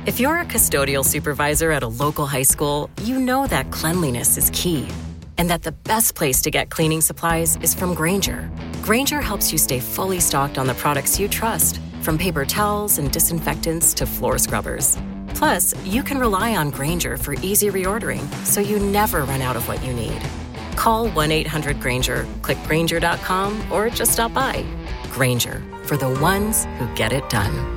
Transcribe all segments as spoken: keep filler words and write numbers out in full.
If you're a custodial supervisor at a local high school, you know that cleanliness is key, and that the best place to get cleaning supplies is from Grainger. Grainger helps you stay fully stocked on the products you trust, from paper towels and disinfectants to floor scrubbers. Plus, you can rely on Grainger for easy reordering, so you never run out of what you need. Call one eight hundred Grainger, click Grainger dot com, or just stop by. Grainger, for the ones who get it done.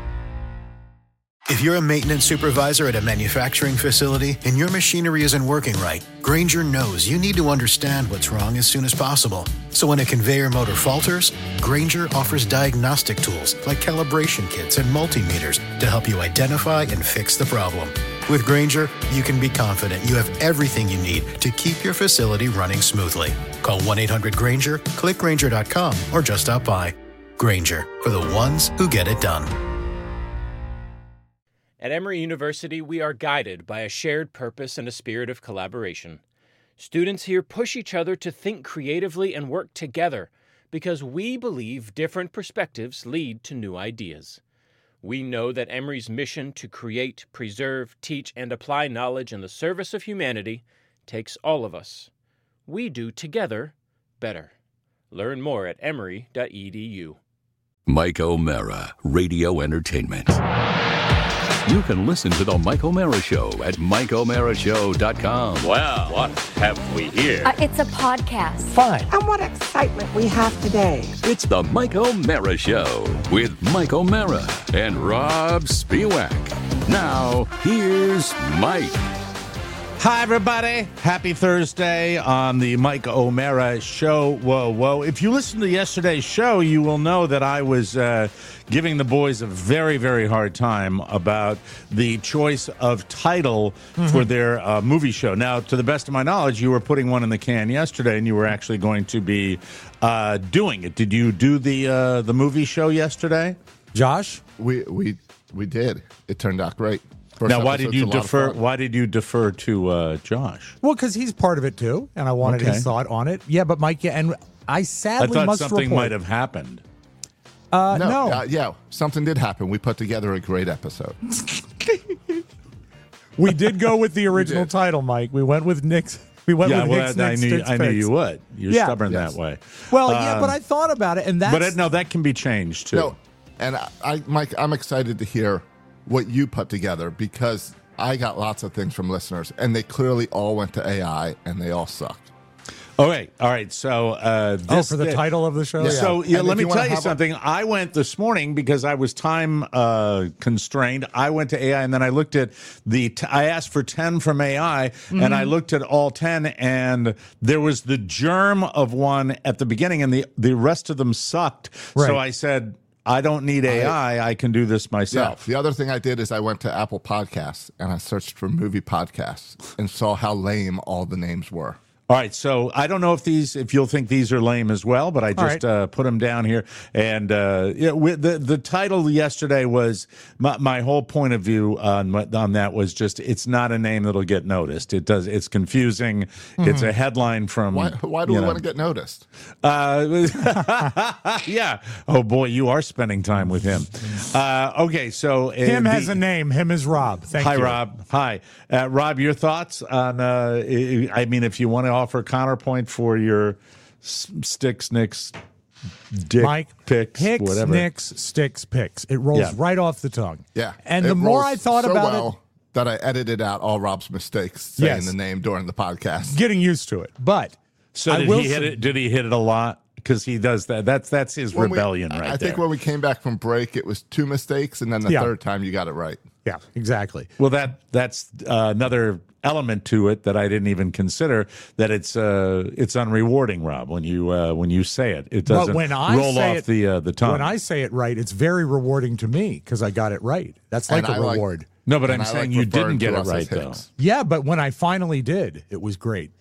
If you're a maintenance supervisor at a manufacturing facility and your machinery isn't working right, Grainger knows you need to understand what's wrong as soon as possible. So when a conveyor motor falters, Grainger offers diagnostic tools like calibration kits and multimeters to help you identify and fix the problem. With Grainger, you can be confident you have everything you need to keep your facility running smoothly. Call one eight hundred Grainger, click Grainger dot com, or just stop by. Grainger, for the ones who get it done. At Emory University, we are guided by a shared purpose and a spirit of collaboration. Students here push each other to think creatively and work together because we believe different perspectives lead to new ideas. We know that Emory's mission to create, preserve, teach, and apply knowledge in the service of humanity takes all of us. We do together better. Learn more at emory dot e d u. Mike O'Mara, Radio Entertainment. You can listen to The Mike O'Mara Show at mike o'mara show dot com. Well, what have we here? Uh, it's a podcast. Fine. And what excitement we have today. It's The Mike O'Mara Show with Mike O'Mara and Rob Spiewak. Now, here's Mike. Hi, everybody. Happy Thursday on the Mike O'Mara Show. Whoa, whoa. If you listened to yesterday's show, you will know that I was uh, giving the boys a very, very hard time about the choice of title mm-hmm. for their uh, movie show. Now, to the best of my knowledge, you were putting one in the can yesterday, and you were actually going to be uh, doing it. Did you do the uh, the movie show yesterday? Josh? We we we did. It turned out great. First now, why did you defer? Why did you defer to uh, Josh? Well, because he's part of it too, and I wanted okay. his thought on it. Yeah, but Mike, yeah, and I sadly I thought must something report, might have happened. Uh, no, no. Uh, yeah, something did happen. We put together a great episode. We did go with the original title, Mike. We went with Nick's. We went yeah, with well, Nick's I, next knew, Nick's I knew picks. you would. You're yeah. stubborn yes. that way. Well, um, yeah, but I thought about it, and that's but it, no, that can be changed too. No, and I, I, Mike, I'm excited to hear what you put together because I got lots of things from listeners, and they clearly all went to A I, and they all sucked. Okay, all right. So, uh, this, oh, for the uh, title of the show. Yeah. So, yeah, and let me you tell you a- something. I went this morning because I was time uh, constrained. I went to A I, and then I looked at the. T- I asked for ten from A I, mm-hmm. and I looked at all ten, and there was the germ of one at the beginning, and the the rest of them sucked. Right. So I said, I don't need A I. I, I can do this myself. Yeah. The other thing I did is I went to Apple Podcasts and I searched for movie podcasts and saw how lame all the names were. All right, so I don't know if these, if you'll think these are lame as well, but I just right. uh, put them down here. And uh, yeah, we, the the title yesterday was my, my whole point of view on on that was just it's not a name that'll get noticed. It does. It's confusing. Mm-hmm. It's a headline from. Why, why do we know. want to get noticed? Uh, yeah. Oh boy, you are spending time with him. Uh, okay, so uh, him the, has a name. Him is Rob. Thank hi, you. Rob. Hi, uh, Rob. Your thoughts on? Uh, I mean, if you want to offer counterpoint for your sticks, nicks, dick Mike, picks, Hicks, whatever. Nicks, sticks, picks. It rolls Yeah. right off the tongue. Yeah. And it the more rolls I thought so about well it, that I edited out all Rob's mistakes saying Yes. the name during the podcast. getting used to it. But So I did will he hit say- it? Did he hit it a lot? Because he does that. That's that's his When we- rebellion right I there. think when we came back from break, it was two mistakes, and then the Yeah. third time you got it right. Yeah, exactly. Well, that that's uh, another element to it that I didn't even consider. That it's uh, it's unrewarding, Rob. When you uh, when you say it, it doesn't But when I roll say off it, the uh, the tongue. When I say it right, it's very rewarding to me because I got it right. That's like And a I like- reward. no, but I'm And I saying like you referring didn't get to it us as right though. Hicks. Yeah, but when I finally did, it was great.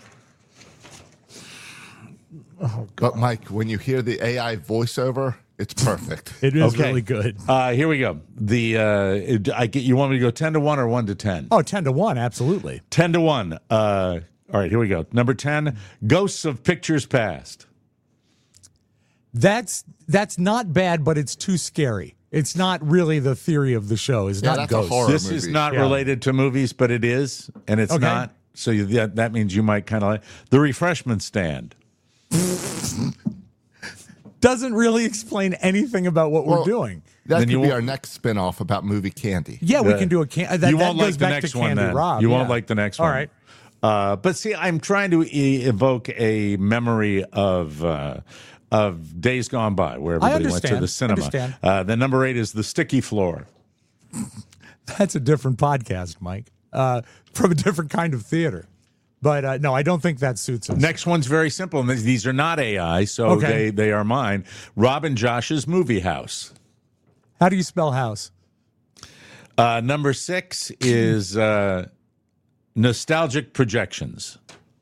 Oh, but Mike, when you hear the A I voiceover, it's perfect. It is Okay. really good. Uh, here we go. The uh, it, I get. You want me to go ten to one or one to ten? Oh, ten to one, absolutely. Ten to one. Uh, all right, here we go. Number ten, Ghosts of Pictures Past. That's that's not bad, but it's too scary. It's not really the theory of the show. It's Yeah, not that's a ghosts. horror This movie. is not Yeah. related to movies, but it is, and it's Okay. not. So you, that, that means you might kind of like the refreshment stand. Doesn't really explain anything about what Well, we're doing. That Then could you be won't- our next spin-off about movie Candy. Yeah, we The- can do a can. That, you that won't goes like the back next to one Candy then. Rob. You yeah. won't like the next All one. right. Uh, but see, I'm trying to e- evoke a memory of uh, of days gone by where everybody went to understand. the cinema. Understand. Uh, the number eight is the sticky floor. That's a different podcast, Mike, uh, from a different kind of theater. But uh, no, I don't think that suits us. Next one's very simple. And these are not A I, so Okay. they, they are mine. Rob and Josh's Movie House. How do you spell house? Uh, number six is uh, Nostalgic Projections.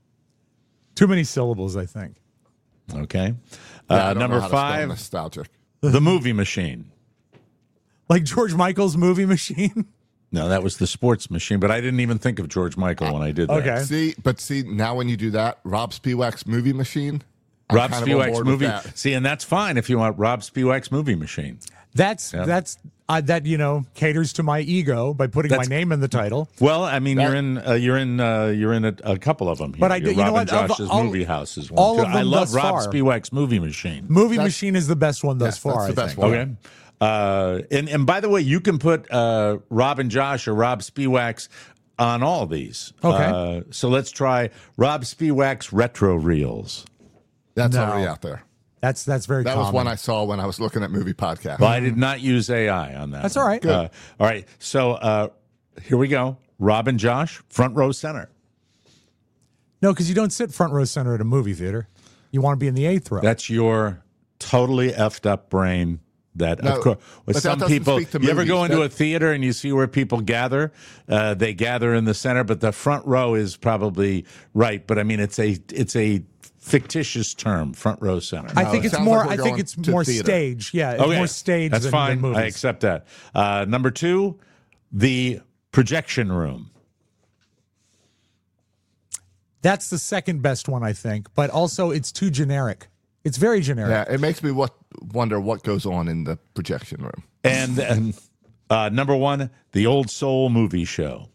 Too many syllables, I think. Okay. Yeah, I Uh, don't number know how to spell five, nostalgic. The Movie Machine. Like George Michael's movie machine. No, that was the Sports Machine, but I didn't even think of George Michael when I did that. Okay. See, but see, now when you do that, Rob Spiewak's movie machine. I'm Rob kind of on Spiewak's board with movie. that. See, and that's fine if you want Rob Spiewak's Movie Machine. That's Yeah. that's uh, that you know caters to my ego by putting That's- my name in the title. Well, I mean, That- you're in, uh, you're in, uh, you're in a, a couple of them. Here. But I You're do- you know Rob and what? Of Josh's all- Movie House is one. all too. of I them love thus Rob far. Spiewak's Movie Machine. Movie That's- machine is the best one thus Yes, far. that's the I best think. one. Okay. Uh, and and by the way, you can put uh, Rob and Josh or Rob Spiewak's on all these. Okay. Uh, so let's try Rob Spiewak's Retro Reels. That's No. already out there. That's that's very. That common. was one I saw when I was looking at movie podcasts. Well, I did not use A I on that. That's one. all right. Uh, all right. So uh, here we go. Rob and Josh, front row center. No, because you don't sit front row center at a movie theater. You want to be in the eighth row. That's your totally effed up brain. That No, of course, with but that some doesn't people, speak to you ever go movies. into That- a theater and you see where people gather? Uh, they gather in the center, but the front row is probably right. But I mean, it's a it's a fictitious term, front row center. I No, think it it's sounds more. like we're I think going it's to more theater. stage. Yeah, it's more stage. That's than, fine. Than I movies. accept that. Uh, number two, the projection room. That's the second best one, I think. But also, it's too generic. It's very generic. Yeah, it makes me what wonder what goes on in the projection room. And then uh, number one, the Old Soul Movie Show.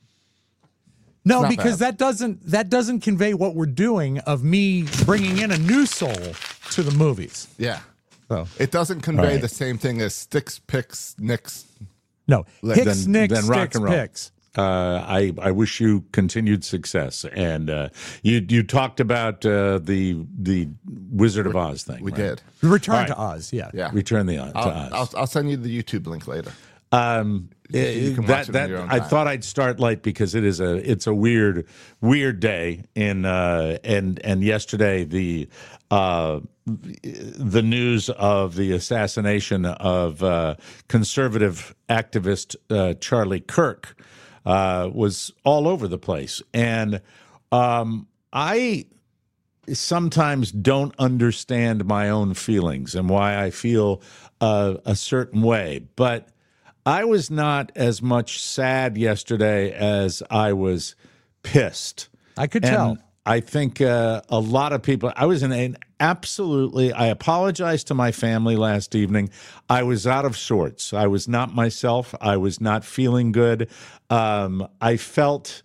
No, not because bad. that doesn't that doesn't convey what we're doing of me bringing in a new soul to the movies. Yeah. So It doesn't convey Right. the same thing as sticks, picks, nicks. no, Then- Hicks, Nicks, then rock Sticks, and roll. Picks. Uh, I I wish you continued success. And uh, you you talked about uh, the the Wizard of Oz thing. We right? did. Return All right. to Oz. Yeah. Yeah. Return the to I'll, Oz. I'll, I'll send you the YouTube link later. Um, you can that watch it in that your own I time. thought I'd start light because it is a it's a weird weird day in uh, and and yesterday the uh, the news of the assassination of uh, conservative activist uh, Charlie Kirk uh, was all over the place, and um, I sometimes don't understand my own feelings and why I feel uh, a certain way. But I was not as much sad yesterday as I was pissed. I could And tell. I think uh, a lot of people, I was in an absolutely, I apologized to my family last evening. I was out of sorts. I was not myself. I was not feeling good. Um, I felt,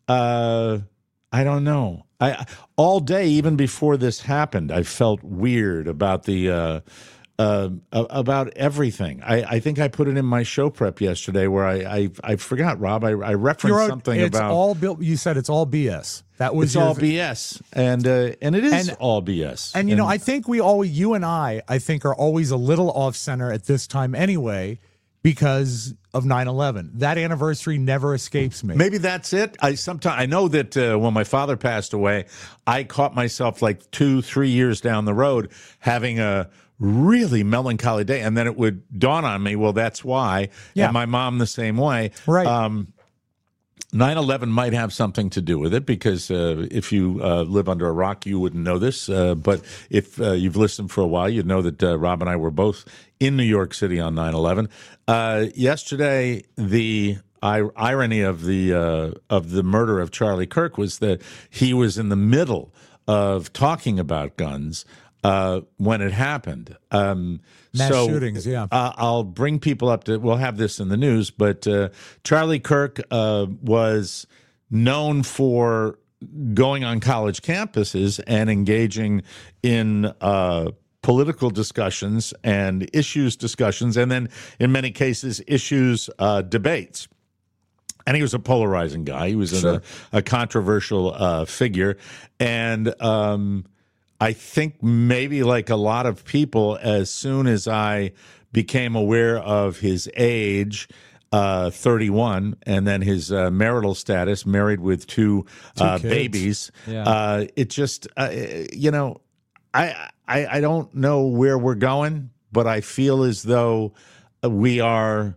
uh, I don't know. I all day, even before this happened, I felt weird about the uh, uh, about everything. I, I think I put it in my show prep yesterday where I I, I forgot, Rob. I, I referenced You wrote, something it's about all built. You said it's all B S. That was it's your, all B S, and uh, and it is And- all B S. And you know, I think we all, you and I, I think are always a little off center at this time anyway, because of nine eleven. That anniversary never escapes me. maybe that's it. I sometimes I know that uh, when my father passed away, I caught myself like two, three years down the road having a really melancholy day, and then it would dawn on me, well, that's why. Yeah. And my mom the same way. Right. Um, nine eleven might have something to do with it because uh, if you uh, live under a rock, you wouldn't know this. Uh, but if uh, you've listened for a while, you'd know that uh, Rob and I were both in New York City on nine eleven. Uh, yesterday, the I- irony of the uh, of the murder of Charlie Kirk was that he was in the middle of talking about guns uh, when it happened. Um, Mass so, shootings, yeah. Uh, I'll bring people up to, we'll have this in the news, but uh, Charlie Kirk uh, was known for going on college campuses and engaging in uh, political discussions and issues discussions, and then in many cases, issues uh, debates. And he was a polarizing guy. He was Sure. a, a controversial uh, figure. And um, I think maybe like a lot of people, as soon as I became aware of his age, uh, thirty-one, and then his uh, marital status, married with two, Two uh, kids. babies, Yeah. uh, it just, uh, you know, I, I I don't know where we're going, but I feel as though we are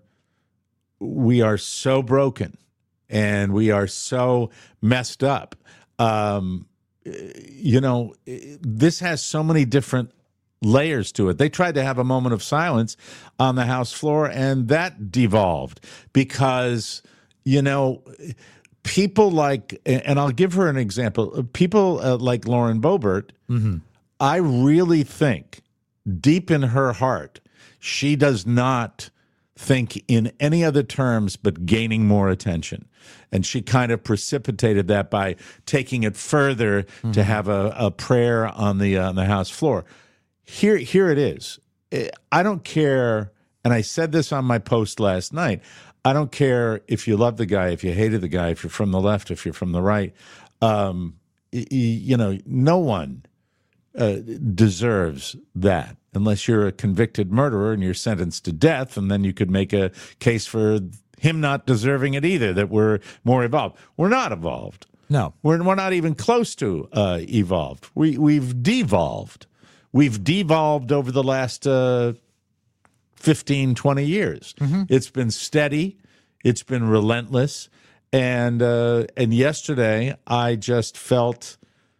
we are so broken and we are so messed up. Um, you know, this has so many different layers to it. They tried to have a moment of silence on the House floor, and that devolved because, you know, people like, and I'll give her an example, people uh, like Lauren Boebert, Mm-hmm. I really think deep in her heart, she does not think in any other terms but gaining more attention. And she kind of precipitated that by taking it further mm-hmm. to have a, a prayer on the, uh, on the House floor. Here, here it is. I don't care, and I said this on my post last night, I don't care if you love the guy, if you hated the guy, if you're from the left, if you're from the right. Um, you, you know, no one uh, deserves that unless you're a convicted murderer and you're sentenced to death, and then you could make a case for him not deserving it either, that we're more evolved. We're not evolved. No. We're, we're not even close to uh, evolved. We, we've devolved. We've devolved over the last uh, fifteen, twenty years. Mm-hmm. It's been steady. It's been relentless. And uh, and yesterday, I just felt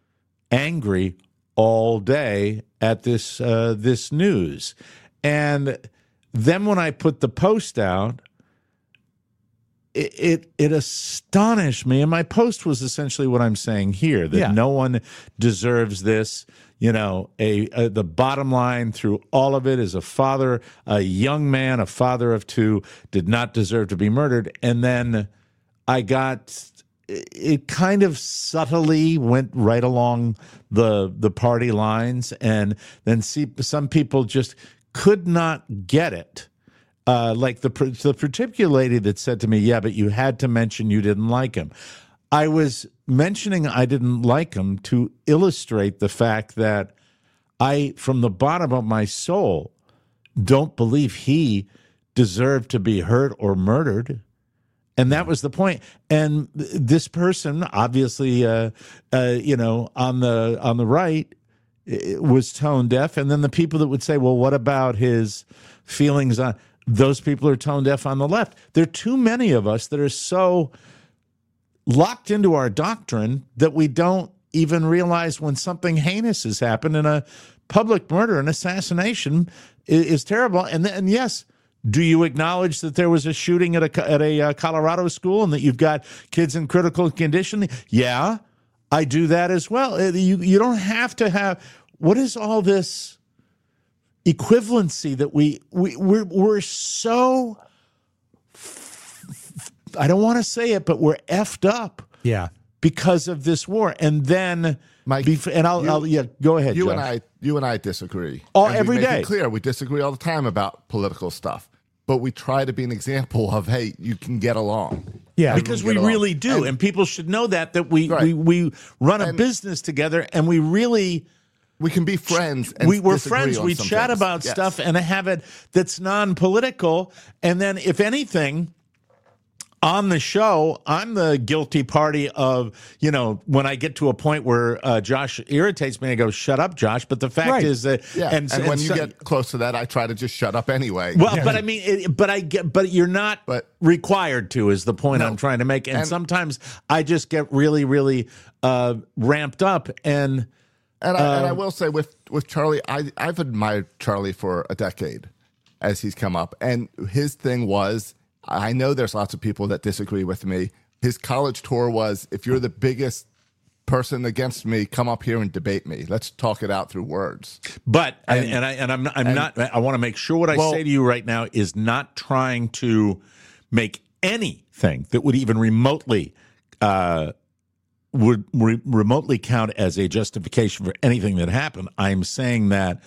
angry all day at this uh, this news. And then when I put the post out, it, it it astonished me. And my post was essentially what I'm saying here, that yeah. no one deserves this. You know, a, a the bottom line through all of it is a father, a young man, a father of two, did not deserve to be murdered. And then I got, it kind of subtly went right along the the party lines, and then see some people just could not get it. Uh, like the the particular lady that said to me, "Yeah, but you had to mention you didn't like him." I was mentioning I didn't like him to illustrate the fact that I, from the bottom of my soul, don't believe he deserved to be hurt or murdered. And that was the point. And this person, obviously, uh, uh, you know, on the on the right, was tone deaf. And then the people that would say, well, what about his feelings on, those people are tone deaf on the left. There are too many of us that are so locked into our doctrine that we don't even realize when something heinous has happened, and a public murder, an assassination is, is terrible. And, and yes, do you acknowledge that there was a shooting at a, at a uh, Colorado school and that you've got kids in critical condition? Yeah, I do that as well. You, you don't have to have, what is all this equivalency that we, we we're, we're so, I don't want to say it, but we're effed up. Yeah. Because of this war. And then, Mike, bef- and I'll, you, I'll, yeah, go ahead, You Josh. and I, you and I disagree. Oh, and every we make day. It clear, we disagree all the time about political stuff, but we try to be an example of, hey, you can get along. Yeah, because we along. really do, and, and people should know that that we right. we, we run a and, business together, and we really. We can be friends. And we, we're disagree friends. on We some chat things. about yes. stuff and have it that's non-political. And then, if anything, on the show, I'm the guilty party of, you know, when I get to a point where uh, Josh irritates me, I go, shut up, Josh. But the fact right. is that, yeah. and, and, and when you so, get close to that, I try to just shut up anyway. Well, yeah. but I mean, it, but I get, but you're not but, required to, is the point no. I'm trying to make. And, and sometimes I just get really, really uh, ramped up. And and I, uh, and I will say with with Charlie, I I've admired Charlie for a decade as he's come up, and his thing was, I know there's lots of people that disagree with me. His college tour was, if you're the biggest person against me, come up here and debate me. Let's talk it out through words. But and, And- and I and I'm not, I'm and- not. I want to make sure what I Well- say to you right now is not trying to make anything that would even remotely uh, would re- remotely count as a justification for anything that happened. I'm saying that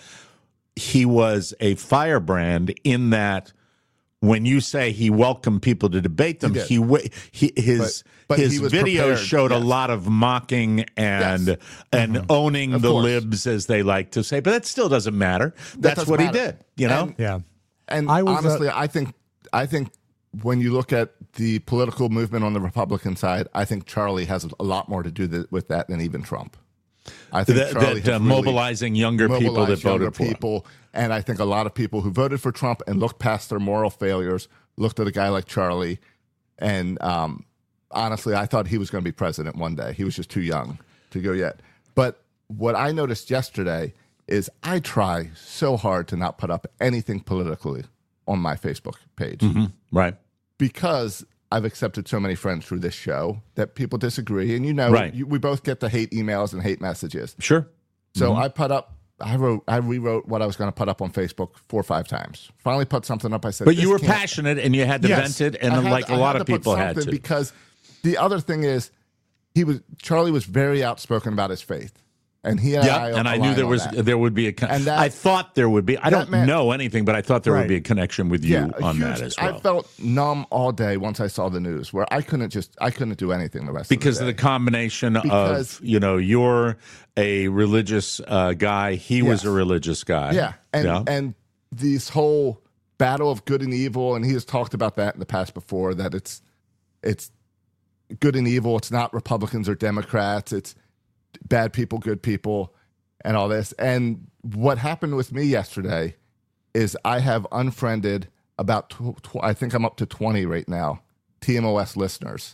he was a firebrand in that. When you say he welcomed people to debate them, He did. he, wa- he his But- but his he was videos prepared, showed a yes. lot of mocking and Yes. and owning Of the course. libs, as they like to say. But that still doesn't matter. That's doesn't what matter. he did. You know. And- Yeah. And I was, uh, honestly, I think I think when you look at the political movement on the Republican side, I think Charlie has a lot more to do th- with that than even Trump. I think that, Charlie that uh, has really mobilizing younger people that mobilized younger voted for him. people, and I think a lot of people who voted for Trump and looked past their moral failures looked at a guy like Charlie, and um, honestly, I thought he was going to be president one day. He was just too young to go yet. But what I noticed yesterday is I try so hard to not put up anything politically on my Facebook page Mm-hmm. Right. because I've accepted so many friends through this show that people disagree, and you know, Right. you, we both get the hate emails and hate messages. Sure. So I put up, I wrote, I rewrote what I was going to put up on Facebook four or five times. Finally, put something up. I said, But you "This were can't-" passionate and you had to Yes. vent it, and I had- like a I lot had of to put people had something to. Because the other thing is, he was Charlie was very outspoken about his faith, and he and Yeah, I and I align knew there on was that. there would be a. Con- And that- I thought there would be. I that don't meant- know anything, but I thought there Right. would be a connection with you yeah, a on huge- that as well. I felt numb all day once I saw the news, where I couldn't just I couldn't do anything the rest because of of the the day. combination Because- of, you know, you're a religious uh, guy, he was Yes. a religious guy. Yeah, and yeah. and this whole battle of good and evil, and he has talked about that in the past before. That it's it's good and evil. It's not Republicans or Democrats. It's bad people, good people, and all this. And what happened with me yesterday is I have unfriended about tw- tw- I think I'm up to twenty right now T M O S listeners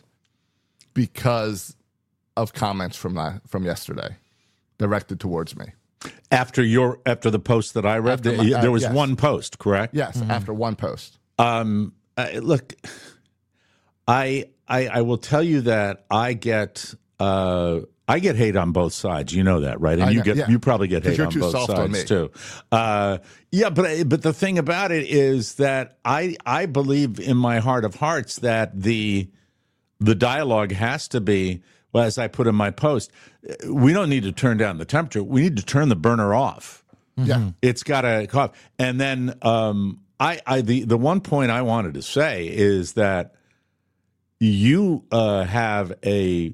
because of comments from my, from yesterday directed towards me. after your after the post that I read, After the- my- uh, there was yes. one post, correct? Yes, after one post. Um, uh, look, I, I I will tell you that I get uh, I get hate on both sides. You know that, right? And I you know, get yeah. you probably get 'Cause hate you're on too both soft on sides me. too. Uh, yeah, but but the thing about it is that I I believe in my heart of hearts that the the dialogue has to be, well, as I put in my post, we don't need to turn down the temperature. We need to turn the burner off. Yeah. It's got to cough. And then um, I, I the, the one point I wanted to say is that you uh, have a,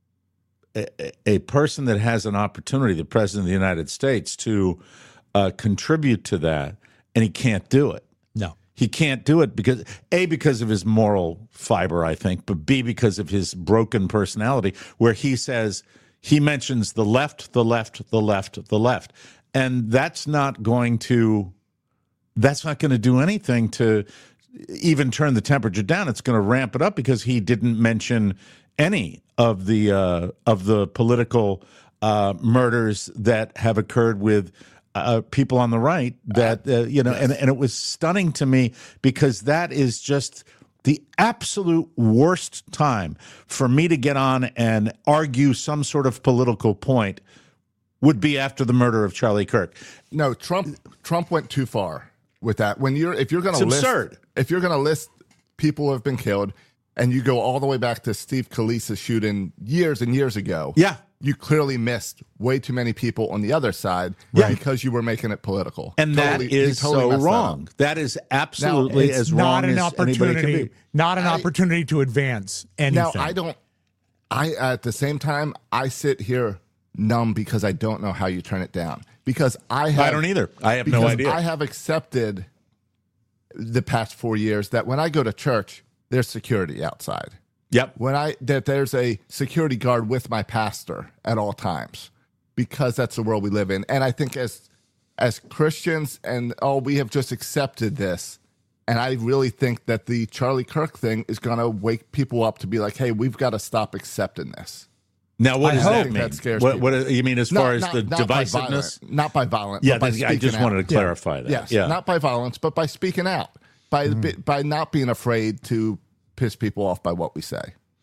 a a person that has an opportunity, the president of the United States, to uh, contribute to that, and he can't do it. No. He can't do it because A, because of his moral fiber, I think, but B, because of his broken personality, where he says, he mentions the left, the left, the left, the left. And that's not going to, that's not going to do anything to even turn the temperature down. It's going to ramp it up because he didn't mention any of the, uh, of the political uh, murders that have occurred with Uh, people on the right that, uh, you know, and, and it was stunning to me because that is just the absolute worst time for me to get on and argue some sort of political point would be after the murder of Charlie Kirk. No, Trump Trump went too far with that. When you're if you're going It's to list absurd. if you're going to list people who have been killed and you go all the way back to Steve Scalise's shooting years and years ago. Yeah. You clearly missed way too many people on the other side Yeah. because you were making it political. And Totally- that you is totally so messed that wrong. up. That is absolutely It's as not wrong an as anybody can opportunity, be. not an I- opportunity to advance anything. Now, I don't, I, at the same time, I sit here numb because I don't know how you turn it down. Because I have. I don't either. I have no because idea. I have accepted the past four years that when I go to church, there's security outside. Yep. When I, that there's a security guard with my pastor at all times because that's the world we live in. And I think as, as Christians and, oh, we have just accepted this. And I really think that the Charlie Kirk thing is going to wake people up to be like, hey, we've got to stop accepting this. Now, what I does hope that mean? that scares what, people. what you mean as Not- far as not- the not by divisiveness? violence, not by violence. Yeah, but by I speaking just out. wanted to clarify that. Yes, yeah. not by violence, but by speaking out, by by not being afraid to piss people off by what we say.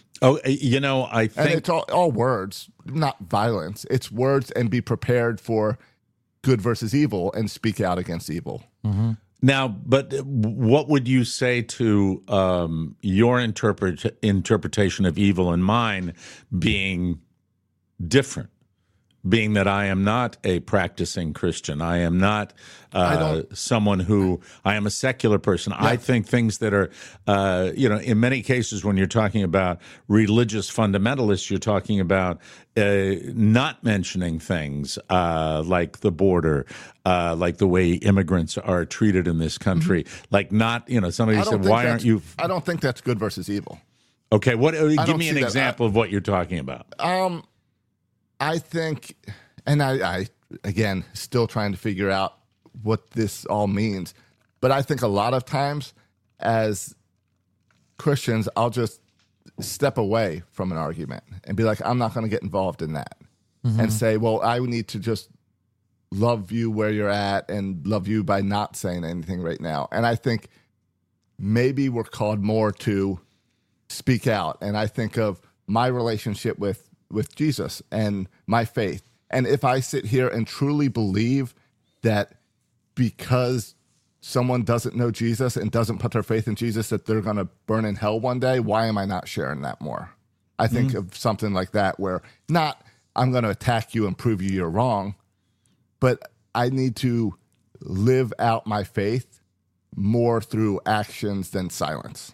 Oh, you know, I think and it's all, all words, not violence. It's words, and be prepared for good versus evil and speak out against evil. Mm-hmm. Now, but what would you say to um, your interpret interpretation of evil and mine being different? Being that I am not a practicing Christian, I am not uh, someone who, I am a secular person. Yeah. I think things that are, uh, you know, in many cases when you're talking about religious fundamentalists, you're talking about uh, not mentioning things uh, like the border, uh, like the way immigrants are treated in this country, mm-hmm. like not, you know, somebody said, why aren't you? I don't think that's good versus evil. Okay, what? Uh, give me an example I, of what you're talking about. Um. I think, and I, I, again, still trying to figure out what this all means, but I think a lot of times as Christians, I'll just step away from an argument and be like, I'm not going to get involved in that, mm-hmm. and say, well, I need to just love you where you're at and love you by not saying anything right now. And I think maybe we're called more to speak out. And I think of my relationship with with Jesus and my faith. And if I sit here and truly believe that because someone doesn't know Jesus and doesn't put their faith in Jesus, that they're going to burn in hell one day, why am I not sharing that more? I think mm-hmm. of something like that where not I'm going to attack you and prove you you're wrong, but I need to live out my faith more through actions than silence.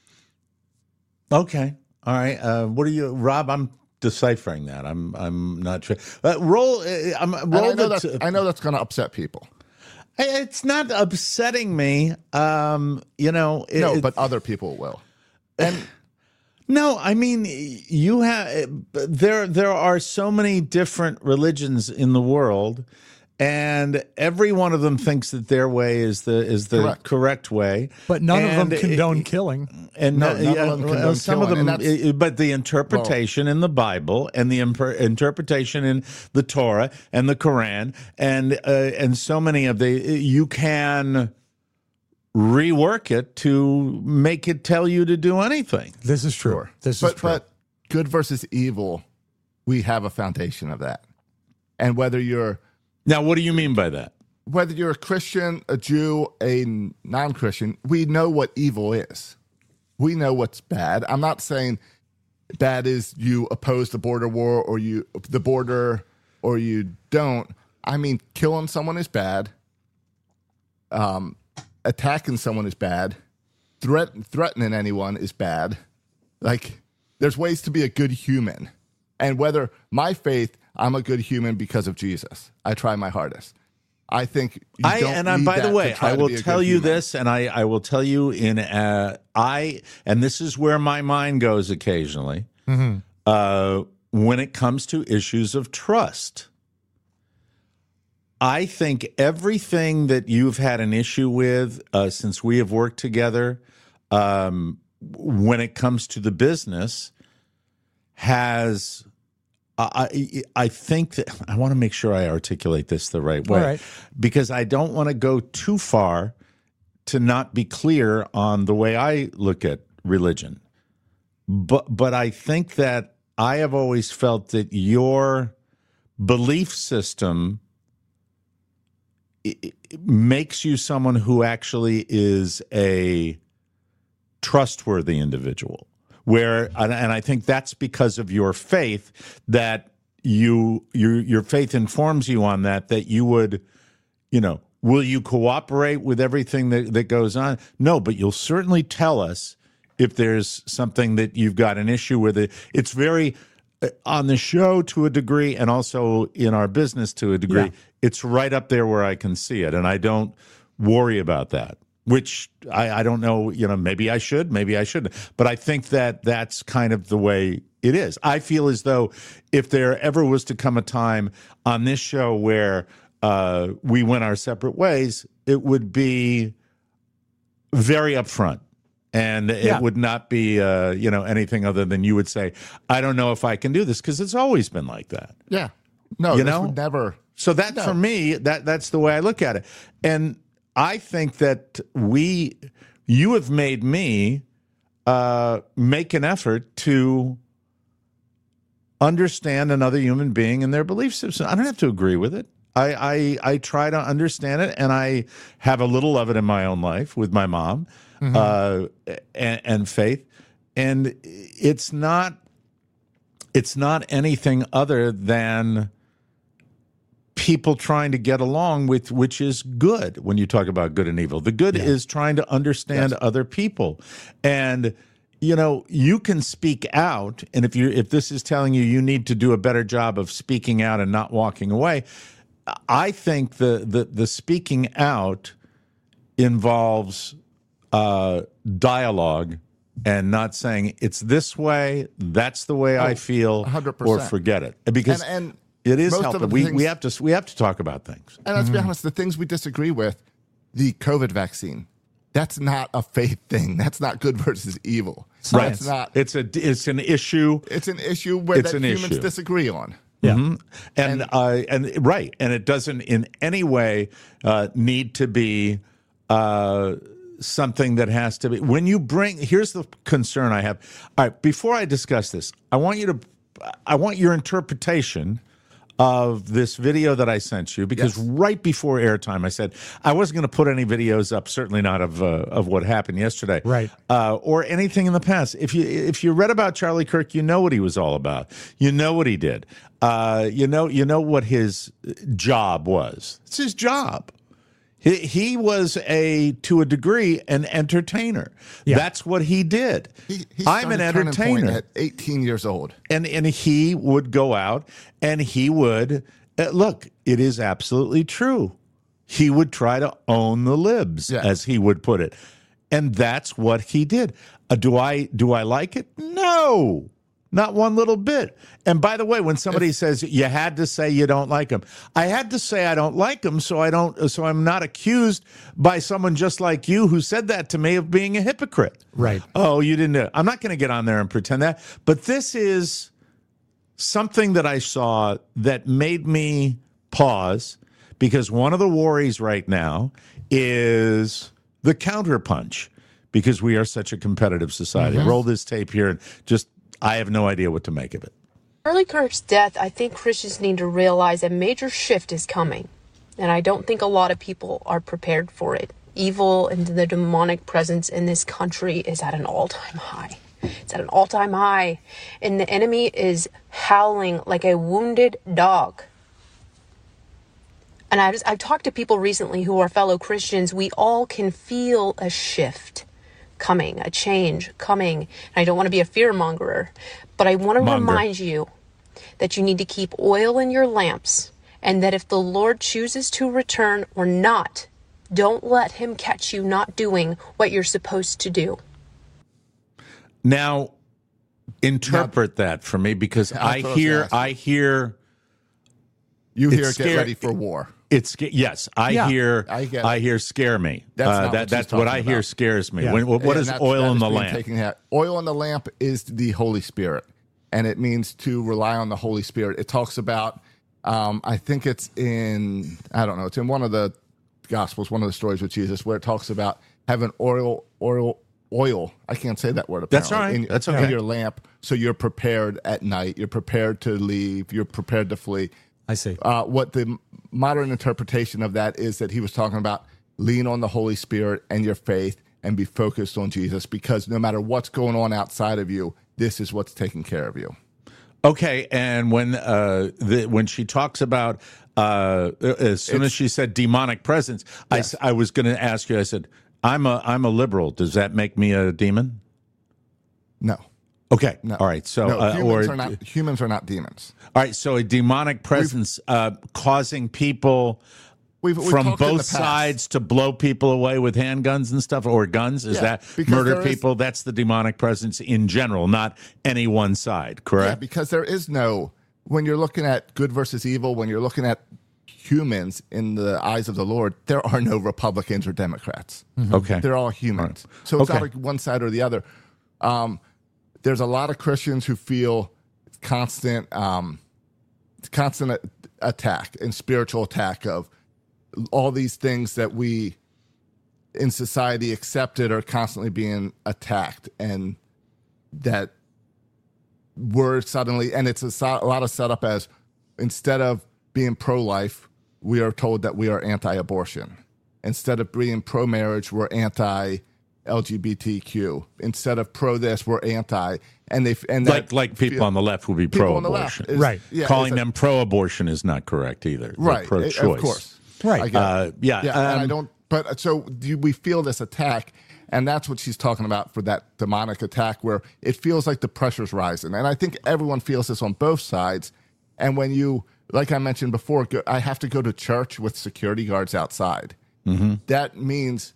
Okay. All right. Uh, what are you, Rob? I'm deciphering that. I'm I'm not sure. Uh, roll. Uh, I'm roll. I know, that's, I know that's going to upset people. It's not upsetting me. Um, you know. It, no, but other people will. And no, I mean, you have there. There are so many different religions in the world, and every one of them thinks that their way is the is the correct, correct way. But none and of them condone it, killing. And no, none yeah, of them condone some killing. of them, it, but the interpretation well, in the Bible and the imper- interpretation in the Torah and the Quran and uh, and so many of the you can rework it to make it tell you to do anything. This is true. Sure. This but, is true. But good versus evil, we have a foundation of that, and whether you're Now, what do you mean by that? Whether you're a Christian, a Jew, a non-Christian, we know what evil is. We know what's bad. I'm not saying bad is you oppose the border war or you the border or you don't. I mean, killing someone is bad. Um, attacking someone is bad. Threat, threatening anyone is bad. Like, there's ways to be a good human. And whether my faith, I'm a good human because of Jesus. I try my hardest. I think you I don't and need by that the way, to try I to will be a tell good you human. this, and I, I will tell you in uh, I and this is where my mind goes occasionally mm-hmm. uh, when it comes to issues of trust. I think everything that you've had an issue with uh, since we have worked together, um, when it comes to the business, has. I I think that I want to make sure I articulate this the right way, right. because I don't want to go too far to not be clear on the way I look at religion. But but I think that I have always felt that your belief system it, it makes you someone who actually is a trustworthy individual. Where and I think that's because of your faith that you your your faith informs you on that that you would, you know, will you cooperate with everything that, that goes on? No, but you'll certainly tell us if there's something that you've got an issue with. It. It's very uh, on the show to a degree, and also in our business to a degree. Yeah. It's right up there where I can see it, and I don't worry about that. Which I, I don't know, you know, maybe I should, maybe I shouldn't. But I think that that's kind of the way it is. I feel as though if there ever was to come a time on this show where uh, we went our separate ways, it would be very upfront. And it yeah. would not be, uh, you know, anything other than you would say, I don't know if I can do this, because it's always been like that. Yeah. No, you this know? would never. So that, no. for me, that that's the way I look at it. And I think that we, you have made me uh, make an effort to understand another human being and their belief system. I don't have to agree with it. I, I I try to understand it, and I have a little of it in my own life with my mom, mm-hmm. uh, and, and Faith, and it's not it's not anything other than people trying to get along with, which is good when you talk about good and evil. The good yeah. is trying to understand yes. other people, and you know, you can speak out, and if you if this is telling you you need to do a better job of speaking out and not walking away, I think the the, the speaking out involves uh, dialogue and not saying it's this way, that's the way oh, I feel, one hundred percent. Or forget it, because and, and it is helpful. We things, we have to we have to talk about things. And let's mm-hmm. be honest, the things we disagree with, the COVID vaccine. That's not a faith thing. That's not good versus evil. Right. That's not. It's a. It's an issue. It's an issue where it's that an humans issue. disagree on. Yeah, mm-hmm. and and, uh, and right, and it doesn't in any way uh, need to be uh, something that has to be. When you bring, here's the concern I have. All right, before I discuss this, I want you to, I want your interpretation of this video that I sent you, because yes. right before airtime, I said I wasn't going to put any videos up, certainly not of uh, of what happened yesterday, right, uh, or anything in the past. If you if you read about Charlie Kirk, you know what he was all about. You know what he did. Uh, you know you know what his job was. It's his job. He, he was a to a degree an entertainer. Yeah. That's what he did. He, he I'm an entertainer at eighteen years old, and and he would go out and he would uh, look. It is absolutely true. He would try to own the libs, yeah. as he would put it, and that's what he did. Uh, do I do I like it? No. Not one little bit. And by the way, when somebody if, says you had to say you don't like him, I had to say I don't like him, so I don't. So I'm not accused by someone just like you who said that to me of being a hypocrite. Right. Oh, you didn't. know. I'm not going to get on there and pretend that. But this is something that I saw that made me pause, because one of the worries right now is the counterpunch, because we are such a competitive society. Mm-hmm. Roll this tape here and just. I have no idea what to make of it. Charlie Kirk's death, I think Christians need to realize a major shift is coming. And I don't think a lot of people are prepared for it. Evil and the demonic presence in this country is at an all-time high. It's at an all-time high. And the enemy is howling like a wounded dog. And I've, I've talked to people recently who are fellow Christians. We all can feel a shift coming, a change coming. And I don't want to be a fearmongerer, but I want to Monger. remind you that you need to keep oil in your lamps, and that if the Lord chooses to return or not, don't let him catch you not doing what you're supposed to do. Now, interpret now, that for me, because I hear, I hear, you hear, get scared, ready for war. It's yes, I yeah, hear. I, I hear scare me. That's uh, that, what that's what I about. hear scares me. Yeah. When, what what is oil in the lamp? Oil in the lamp is the Holy Spirit, and it means to rely on the Holy Spirit. It talks about. Um, I think it's in. I don't know. It's in one of the Gospels, one of the stories with Jesus, where it talks about having oil, oil, oil. I can't say that word. Apparently, that's all right. In, that's okay. In your lamp, so you're prepared at night. You're prepared to leave. You're prepared to flee. I see. Uh, what the modern interpretation of that is that he was talking about lean on the Holy Spirit and your faith and be focused on Jesus, because no matter what's going on outside of you, this is what's taking care of you. Okay, and when uh, the, when she talks about, uh, as soon it's, as she said demonic presence, yes. I, I was going to ask you, I said, I'm a I'm a liberal. Does that make me a demon? No. Okay. No. All right. So, no, uh, humans, or, are not, humans are not demons. All right. So, a demonic presence uh, causing people we've, we've from both sides to blow people away with handguns and stuff, or guns. Is yeah, that murder people? Is, That's the demonic presence in general, not any one side. Correct. Yeah, because there is no. When you're looking at good versus evil, when you're looking at humans in the eyes of the Lord, there are no Republicans or Democrats. Mm-hmm. Okay. They're all humans. Right. So it's okay. not like one side or the other. Um, There's a lot of Christians who feel constant, um, constant attack and spiritual attack of all these things that we in society accepted are constantly being attacked, and that we're suddenly, and it's a, so, a lot of setup as instead of being pro-life, we are told that we are anti-abortion. Instead of being pro-marriage, we're anti-L G B T Q. Instead of pro-this, we're anti. And they and like that, like people on the left will be pro-abortion, is, right? Yeah, calling a, them pro-abortion is not correct either. They're right, pro-choice, of course. Right. Uh, yeah. Yeah. Um, and I don't. But so do we feel this attack, and that's what she's talking about for that demonic attack, where it feels like the pressure's rising, and I think everyone feels this on both sides. And when you, like I mentioned before, go, I have to go to church with security guards outside. Mm-hmm. That means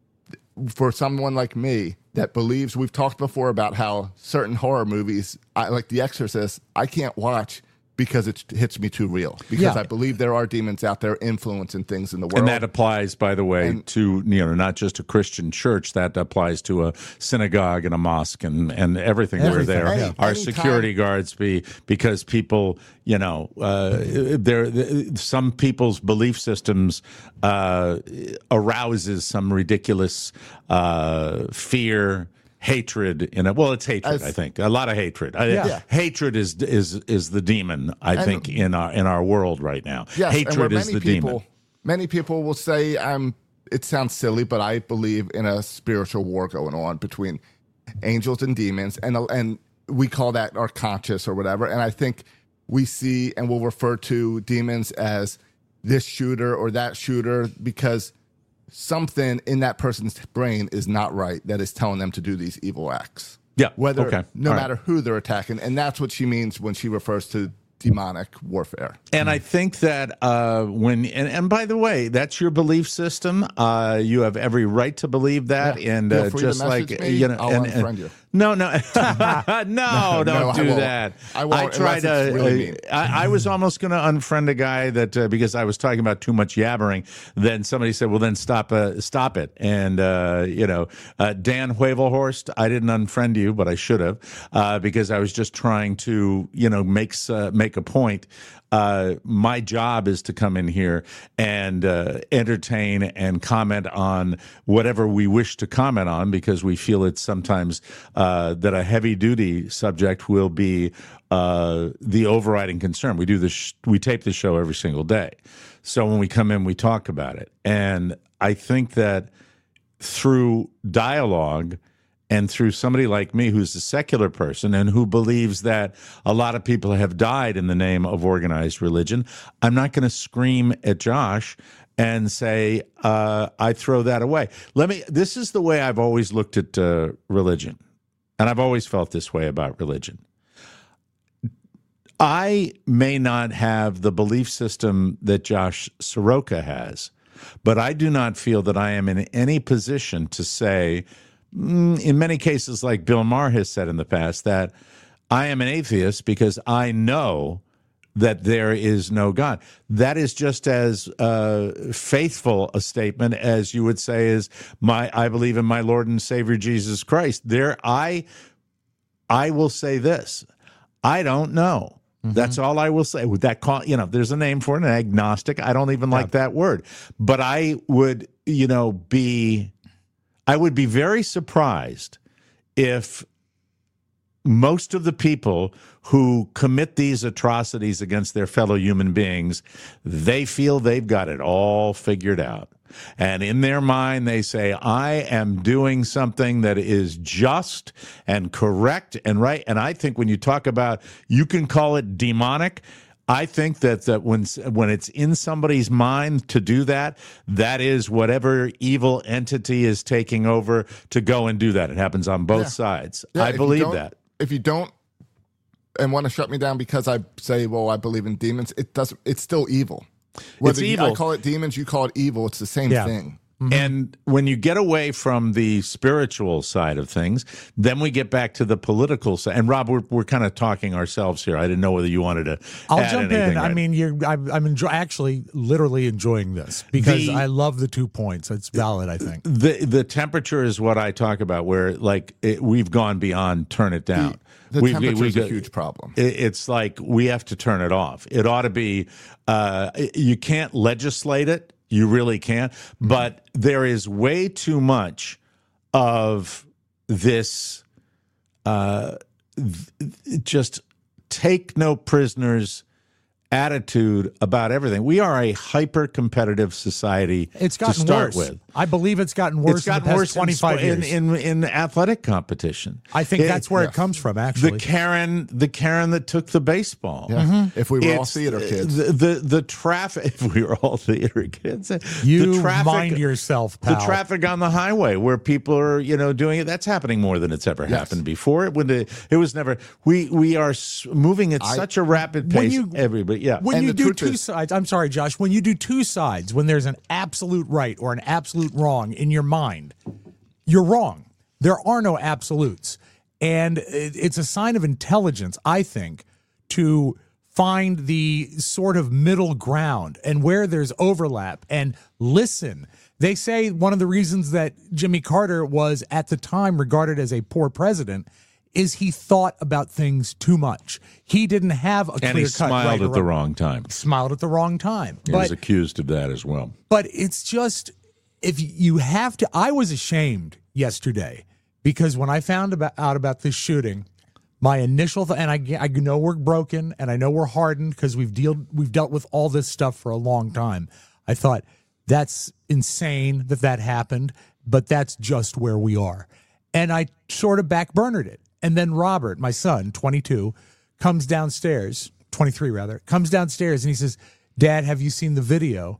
for someone like me that believes, we've talked before about how certain horror movies, I, like The Exorcist, I can't watch because it hits me too real. Because Yeah. I believe there are demons out there influencing things in the world. And that applies, by the way, And- to, you know, not just a Christian church. That applies to a synagogue and a mosque and, and everything, where Everything, there yeah. are Anytime- security guards be because people, you know, uh, there some people's belief systems uh, arouses some ridiculous uh, fear. Hatred in it. Well, it's hatred. As- I think a lot of hatred. I- Yeah. Hatred is is is the demon. I And- think in our in our world right now. Yes, and where Hatred is many the people, demon. Many people will say, "I'm." It sounds silly, but I believe in a spiritual war going on between angels and demons, and and we call that our conscious or whatever. And I think we see and we'll refer to demons as this shooter or that shooter because something in that person's brain is not right that is telling them to do these evil acts. Yeah. Whether okay. no All right. matter who they're attacking, and that's what she means when she refers to demonic warfare. And I think that uh, when, and, and by the way, that's your belief system. Uh, you have every right to believe that. Yeah. And Feel uh, free to just like, message me. you know, I'll and, unfriend and, you. no, no, no, no, don't I do won't. that. I won't, try unless to, it's really uh, mean. I, I was almost going to unfriend a guy that, uh, because I was talking about too much yabbering. Then somebody said, well, then stop, uh, stop it. And, uh, you know, uh, Dan Huevelhorst, I didn't unfriend you, but I should have, uh, because I was just trying to, you know, make, uh, make a point. Uh, my job is to come in here and uh, entertain and comment on whatever we wish to comment on, because we feel it's sometimes uh, that a heavy-duty subject will be uh, the overriding concern. We do this, sh- we tape the show every single day, so when we come in, we talk about it. And I think that through dialogue, and through somebody like me who's a secular person and who believes that a lot of people have died in the name of organized religion, I'm not going to scream at Josh and say, uh, I throw that away. Let me. This is the way I've always looked at uh, religion, and I've always felt this way about religion. I may not have the belief system that Josh Soroka has, but I do not feel that I am in any position to say, in many cases, like Bill Maher has said in the past, that I am an atheist because I know that there is no God. That is just as uh, faithful a statement as you would say is my. I believe in my Lord and Savior Jesus Christ. There, I, I will say this: I don't know. Mm-hmm. That's all I will say. With that, call, you know, there's a name for it, an agnostic. I don't even like that word, but I would, you know, be. I would be very surprised if most of the people who commit these atrocities against their fellow human beings, they feel they've got it all figured out. And in their mind, they say, I am doing something that is just and correct and right. And I think when you talk about, you can call it demonic, I think that, that when when it's in somebody's mind to do that, that is whatever evil entity is taking over to go and do that. It happens on both Yeah. sides. Yeah, I if you believe don't- that. If you don't and want to shut me down because I say, well, I believe in demons, it doesn't. It's still evil. Whether It's you- evil. I call it demons, you call it evil. It's the same Yeah. thing. And when you get away from the spiritual side of things, then we get back to the political side. And Rob, we're we're kind of talking ourselves here. I didn't know whether you wanted to. I'll add jump anything in. I right. mean, you're. I'm, I'm enjoy, actually literally enjoying this because The- I love the two points. It's valid, I think. the the temperature is what I talk about, where like it, we've gone beyond turn it down. The We- we- temperature we is a go- huge problem. it- It's like we have to turn it off. It ought to be. Uh, you can't legislate it. You really can. But there is way too much of this uh, th- just take no prisoners attitude about everything. We are a hyper-competitive society it's gotten to start worse. with. I believe it's gotten worse It's gotten in the past worse twenty-five in, years. in, in, in athletic competition. I think It- that's where yes. it comes from, actually. The Karen, the Karen that took the baseball. Yeah. Mm-hmm. If we were all It's- theater kids. The, the the traffic. If we were all theater kids, You the traffic, mind yourself, pal. The traffic on the highway where people are, you know, doing it. That's happening more than it's ever Yes. happened before. It when the, it was never. We we are s- moving at I- such a rapid When pace. you- Everybody, yeah. When And you the do truth two is- sides, I'm sorry, Josh, when you do two sides, when there's an absolute right or an absolute wrong in your mind, you're wrong. There are no absolutes. And it- it's a sign of intelligence, I think, to find the sort of middle ground and where there's overlap and listen. They say one of the reasons that Jimmy Carter was at the time regarded as a poor president is he thought about things too much. He didn't have a and clear he cut smiled right or at the wrong. wrong time. Smiled at the wrong time. He but was accused of that as well. but it's just, if you have to, I was ashamed yesterday because when I found about, out about this shooting, my initial th- and I, I know we're broken and I know we're hardened because we've dealt we've dealt with all this stuff for a long time. I thought that's insane that that happened, but that's just where we are, and I sort of backburnered it. And then Robert, my son, twenty-two, comes downstairs, twenty-three rather, comes downstairs and he says, "Dad, have you seen the video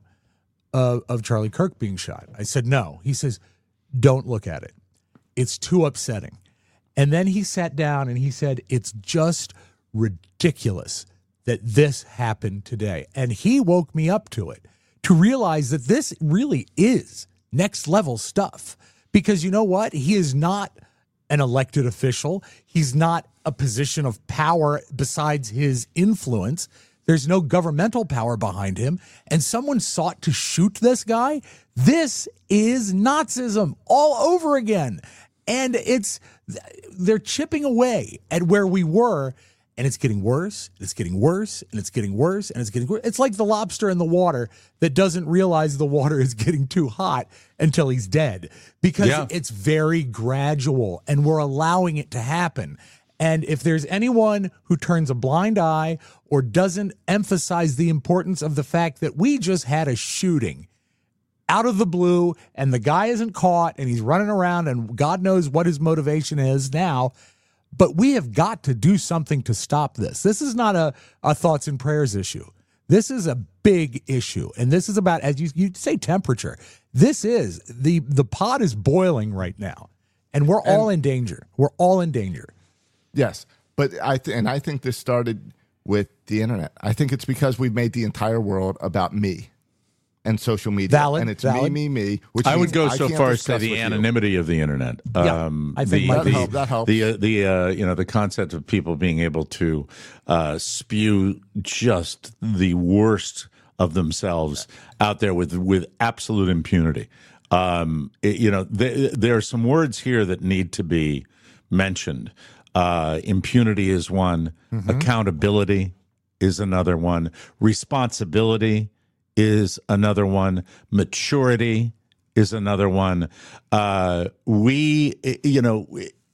of, of Charlie Kirk being shot?" I said, "No." He says, "Don't look at it. It's too upsetting." And then he sat down and he said, "It's just ridiculous that this happened today." And he woke me up to it, to realize that this really is next level stuff. Because you know what? He is not an elected official. He's not a position of power besides his influence. There's no governmental power behind him. And someone sought to shoot this guy. This is Nazism all over again. And it's, they're chipping away at where we were. And it's getting worse, it's getting worse, and it's getting worse, and it's getting worse. It's like the lobster in the water that doesn't realize the water is getting too hot until he's dead. Because Yeah. it's very gradual, and we're allowing it to happen. And if there's anyone who turns a blind eye or doesn't emphasize the importance of the fact that we just had a shooting out of the blue, and the guy isn't caught, and he's running around, and God knows what his motivation is now, but we have got to do something to stop this. This is not a, a thoughts and prayers issue. This is a big issue. And this is about, as you, you say, temperature. This is, the, the pot is boiling right now. And we're all in danger. We're all in danger. Yes, but I th- and I think this started with the internet. I think it's because we've made the entire world about me and social media. Valid, and it's valid. me, me, me. Which I means would go I so can't far as to say discuss the with you. anonymity of the internet. Yeah, um, I think the, might That be- help- that helps. The uh, the uh, you know the concept of people being able to uh, spew just the worst of themselves out there with with absolute impunity. Um, it- you know, th- there are some words here that need to be mentioned. Uh, impunity is one. Mm-hmm. Accountability is another one. Responsibility is another one. Maturity is another one. Uh, we, you know,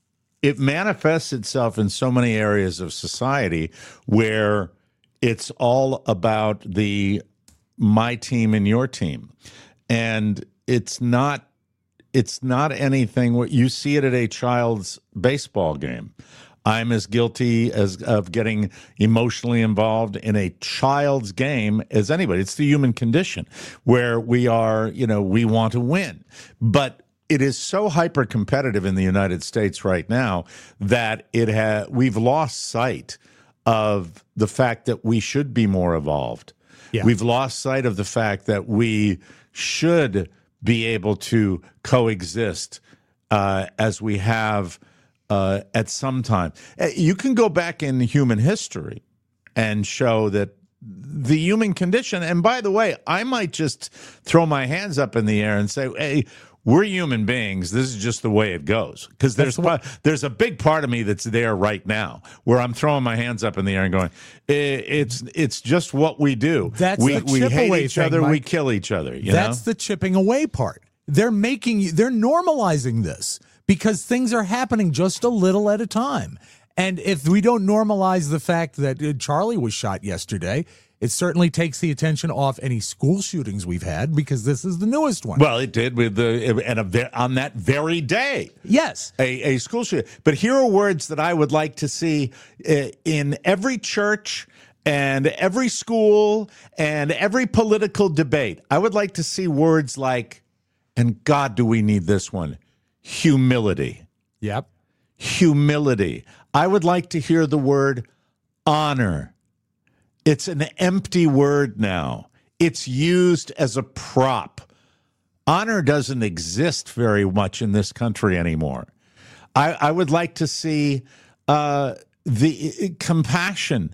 it manifests itself in so many areas of society where it's all about the my team and your team, and it's not. It's not anything what you see it at a child's baseball game. I'm as guilty as of getting emotionally involved in a child's game as anybody. It's the human condition where we are, you know, we want to win. But it is so hyper competitive in the United States right now that it ha- we've lost sight of the fact that we should be more evolved. Yeah. We've lost sight of the fact that we should be able to coexist uh, as we have uh, at some time. You can go back in human history and show that the human condition, and by the way, I might just throw my hands up in the air and say, hey, we're human beings. This is just the way it goes. Because there's what, there's a big part of me that's there right now where I'm throwing my hands up in the air and going, it's it's just what we do. That's we the we chip hate away each thing, other. Mike. We kill each other. You That's know? the chipping away part. They're making they're normalizing this because things are happening just a little at a time. And if we don't normalize the fact that Charlie was shot yesterday, it certainly takes the attention off any school shootings we've had because this is the newest one. Well, it did with the and a, on that very day. Yes, a, a school shooting. But here are words that I would like to see uh, in every church and every school and every political debate. I would like to see words like, and God, do we need this one? Humility. Yep. Humility. I would like to hear the word honor. It's an empty word now. It's used as a prop. Honor doesn't exist very much in this country anymore. I, I would like to see uh, the uh, compassion,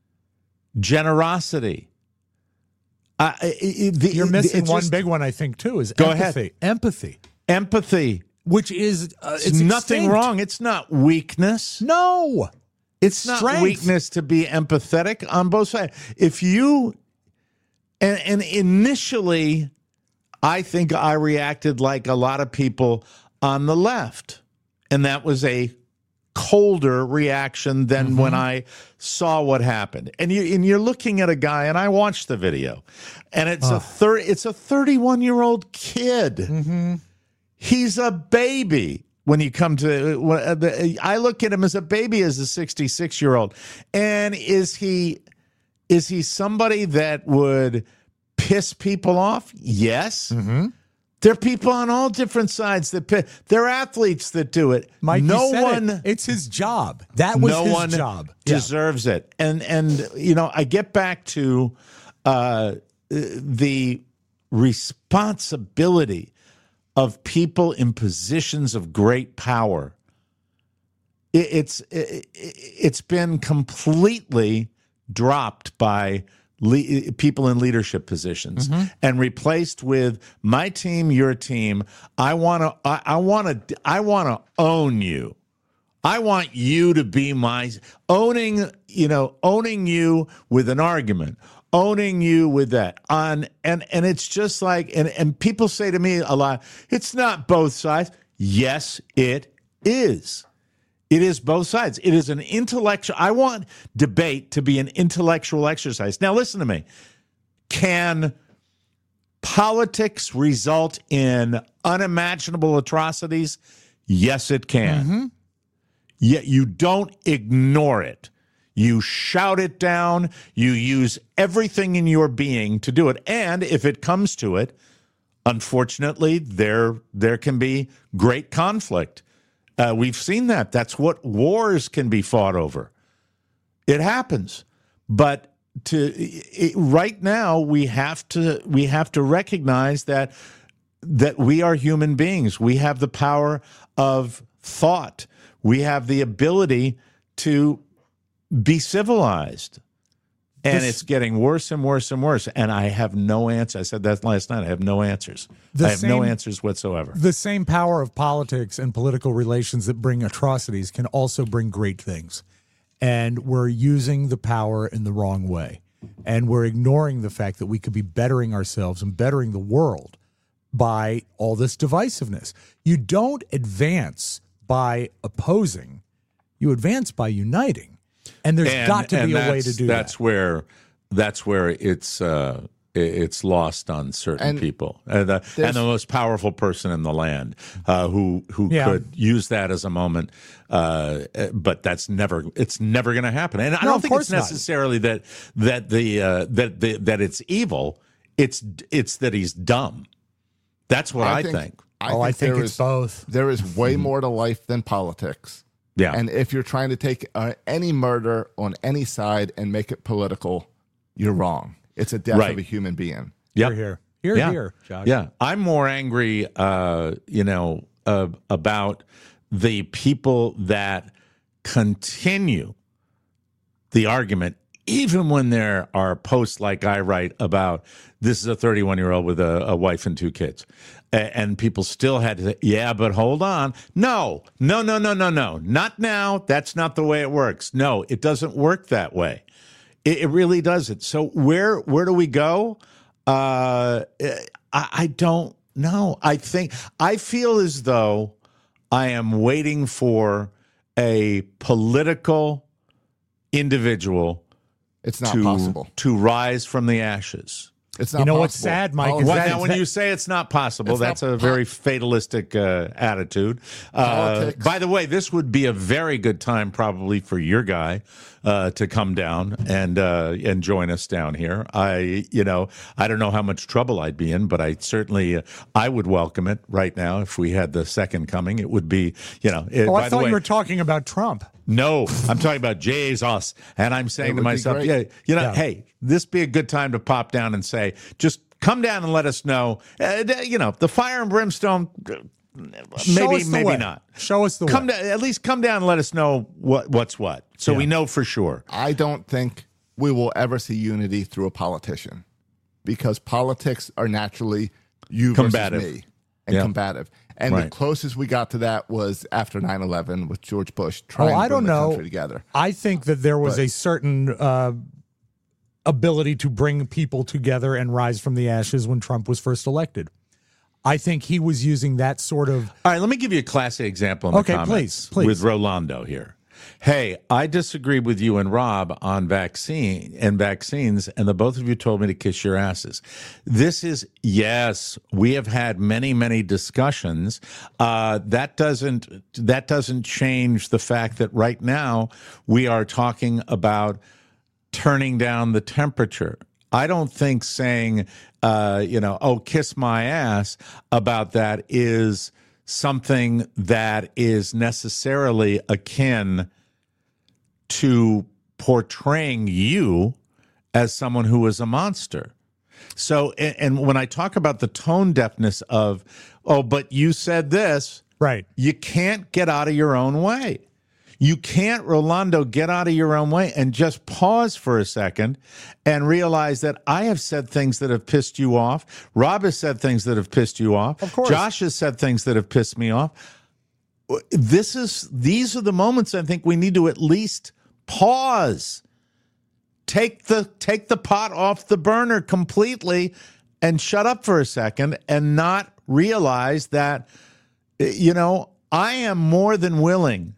generosity. Uh, the, You're missing one just, big one, I think, too, is go empathy. ahead. Empathy. Empathy. Which is uh, it's it's nothing extinct. wrong. It's not weakness. No. It's not Strength. weakness to be empathetic on both sides. If you, and, and initially, I think I reacted like a lot of people on the left. And that was a colder reaction than Mm-hmm. when I saw what happened. And you and you're looking at a guy, and I watched the video, and it's Oh. a thir- it's a thirty-one-year-old kid. Mm-hmm. He's a baby. When you come to, I look at him as a baby, as a sixty-six-year-old. And is he, is he somebody that would piss people off? Yes. Mm-hmm. There are people on all different sides that piss. There are athletes that do it. Mike, no you said one, it. It's his job. That was no his one job. deserves it. And and you know, I get back to uh, the responsibility of people in positions of great power. It, it's it, it's been completely dropped by le- people in leadership positions Mm-hmm. and replaced with my team, your team. I want to. I, I want to. I want to own you. I want you to be my owning. You know, owning you with an argument. Owning you with that on and and it's just like and and people say to me a lot, it's not both sides. Yes, it is. It is both sides. It is an intellectual. I want debate to be an intellectual exercise. Now listen to me. Can politics result in unimaginable atrocities? Yes, it can. Mm-hmm. Yet you don't ignore it. You shout it down. You use everything in your being to do it. And if it comes to it, unfortunately, there there can be great conflict. Uh, we've seen that. That's what wars can be fought over. It happens. But to it, right now, we have to we have to recognize that that we are human beings. We have the power of thought. We have the ability to be civilized. And This- it's getting worse and worse and worse. And I have no answer. I said that last night. I have no answers. The I have no same- answers whatsoever. The same power of politics and political relations that bring atrocities can also bring great things. And we're using the power in the wrong way. And we're ignoring the fact that we could be bettering ourselves and bettering the world by all this divisiveness. You don't advance by opposing. You advance by uniting. And there's And- got to and be a way that's- to do that's that. where that's where it's uh, i- it's lost on certain And people. And the, there's- and the most powerful person in the land uh, who who Yeah. could use that as a moment, uh, but that's never it's never going to happen. And I No, don't of think it's course not. necessarily that that the uh, that the, that it's evil. It's it's that he's dumb. That's what I, think. Oh, I think there it's is- both. There is way more to life than politics. Yeah. And if you're trying to take uh, any murder on any side and make it political, you're wrong. It's a death Right. of a human being. Yep. Here, here. Here, yeah. here, Josh. Yeah, I'm more angry, uh, you know, uh, about the people that continue the argument, even when there are posts like I write about this is a thirty-one-year-old with a, a wife and two kids. and people still had to say, yeah, but hold on. No, no, no, no, no, no. Not now. That's not the way it works. No, it doesn't work that way. It, it really doesn't. So where where do we go? Uh, I, I don't know. I think I feel as though I am waiting for a political individual it's not to, possible. to rise from from the ashes. It's not you know possible. what's sad, Mike? Oh, is Well, that, now, when that, you say it's not possible, It's that's not a very fatalistic uh, attitude. Uh, Politics. by the way, this would be a very good time probably for your guy uh, to come down and uh, and join us down here. I, you know, I don't know how much trouble I'd be in, but I certainly uh, I would welcome it right now if we had the second coming. It would be, you know. It, oh, by I the thought way, you were talking about Trump. No, I'm talking about Jesus. And I'm saying It to would be myself, great. yeah, you know, Yeah. hey, this be a good time to pop down and say, just come down and let us know. Uh, you know, the fire and brimstone, uh, Show maybe, us the maybe way. not. Show us the come way. down, at least come down and let us know what what's what, so Yeah. we know for sure. I don't think we will ever see unity through a politician because politics are naturally you Combative. versus me and Yeah. combative. And Right. the closest we got to that was after nine eleven with George Bush trying Oh, I to bring don't the know. country together. I think that there was But- a certain uh, ability to bring people together and rise from the ashes when Trump was first elected. I think he was using that sort of. All right, let me give you a classic example in the Okay, comments please, please. with Rolando here. Hey, I disagree with you and Rob on vaccine and vaccines, and the both of you told me to kiss your asses. This is, yes, we have had many, many discussions. Uh, that doesn't that doesn't change the fact that right now we are talking about turning down the temperature. I don't think saying, uh, you know, oh, kiss my ass about that is something that is necessarily akin to portraying you as someone who is a monster. So, and, and when I talk about the tone deafness of, oh, but you said this, Right. you can't get out of your own way. You can't, Rolando, get out of your own way and just pause for a second and realize that I have said things that have pissed you off. Rob has said things that have pissed you off. Of course. Josh has said things that have pissed me off. This is, these are the moments I think we need to at least pause. Take the, take the pot off the burner completely and shut up for a second and not realize that, you know, I am more than willing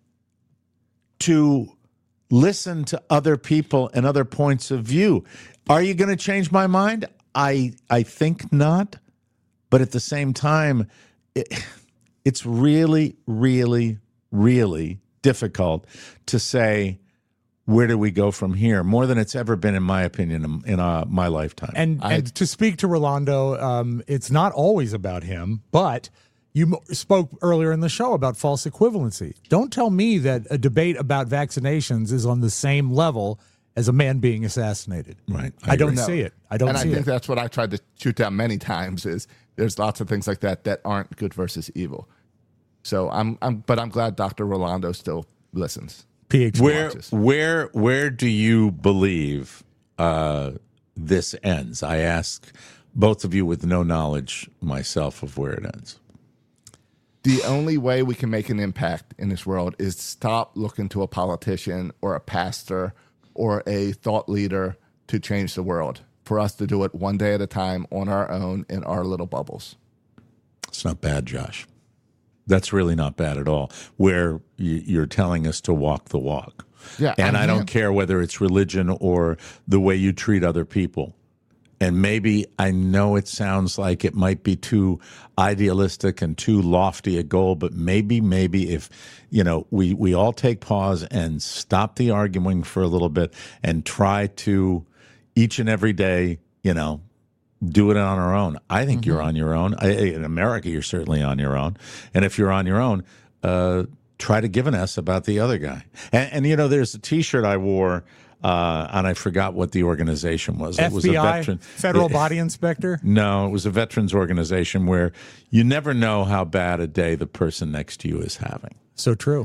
to listen to other people and other points of view. Are you going to change my mind? I I think not. But at the same time, it, it's really, really, really difficult to say, where do we go from here? More than it's ever been, in my opinion, in, in uh, my lifetime. And, I- and to speak to Rolando, um, it's not always about him, but you m- spoke earlier in the show about false equivalency. Don't tell me that a debate about vaccinations is on the same level as a man being assassinated. Right. I, don't No. see it. I don't and see I think it. that's what I tried to shoot down many times is there's lots of things like that that aren't good versus evil. So I'm, I'm but I'm glad Doctor Rolando still listens. PhD. Where watches. where where do you believe uh, this ends? I ask both of you with no knowledge myself of where it ends. The only way we can make an impact in this world is stop looking to a politician or a pastor or a thought leader to change the world. For us to do it one day at a time on our own in our little bubbles. It's not bad, Josh. That's really not bad at all. Where you- you're telling us to walk the walk. Yeah, And I I don't am. care whether it's religion or the way you treat other people. And maybe I know it sounds like it might be too idealistic and too lofty a goal, but maybe, maybe if, you know, we, we all take pause and stop the arguing for a little bit and try to each and every day, you know, do it on our own. I think Mm-hmm. you're on your own. I, in America, you're certainly on your own. And if you're on your own, uh, try to give an S about the other guy. And, and you know, there's a T-shirt I wore, uh, and I forgot what the organization was. It was F B a I, veteran federal body inspector. No, it was a veterans organization where you never know how bad a day the person next to you is having. So true.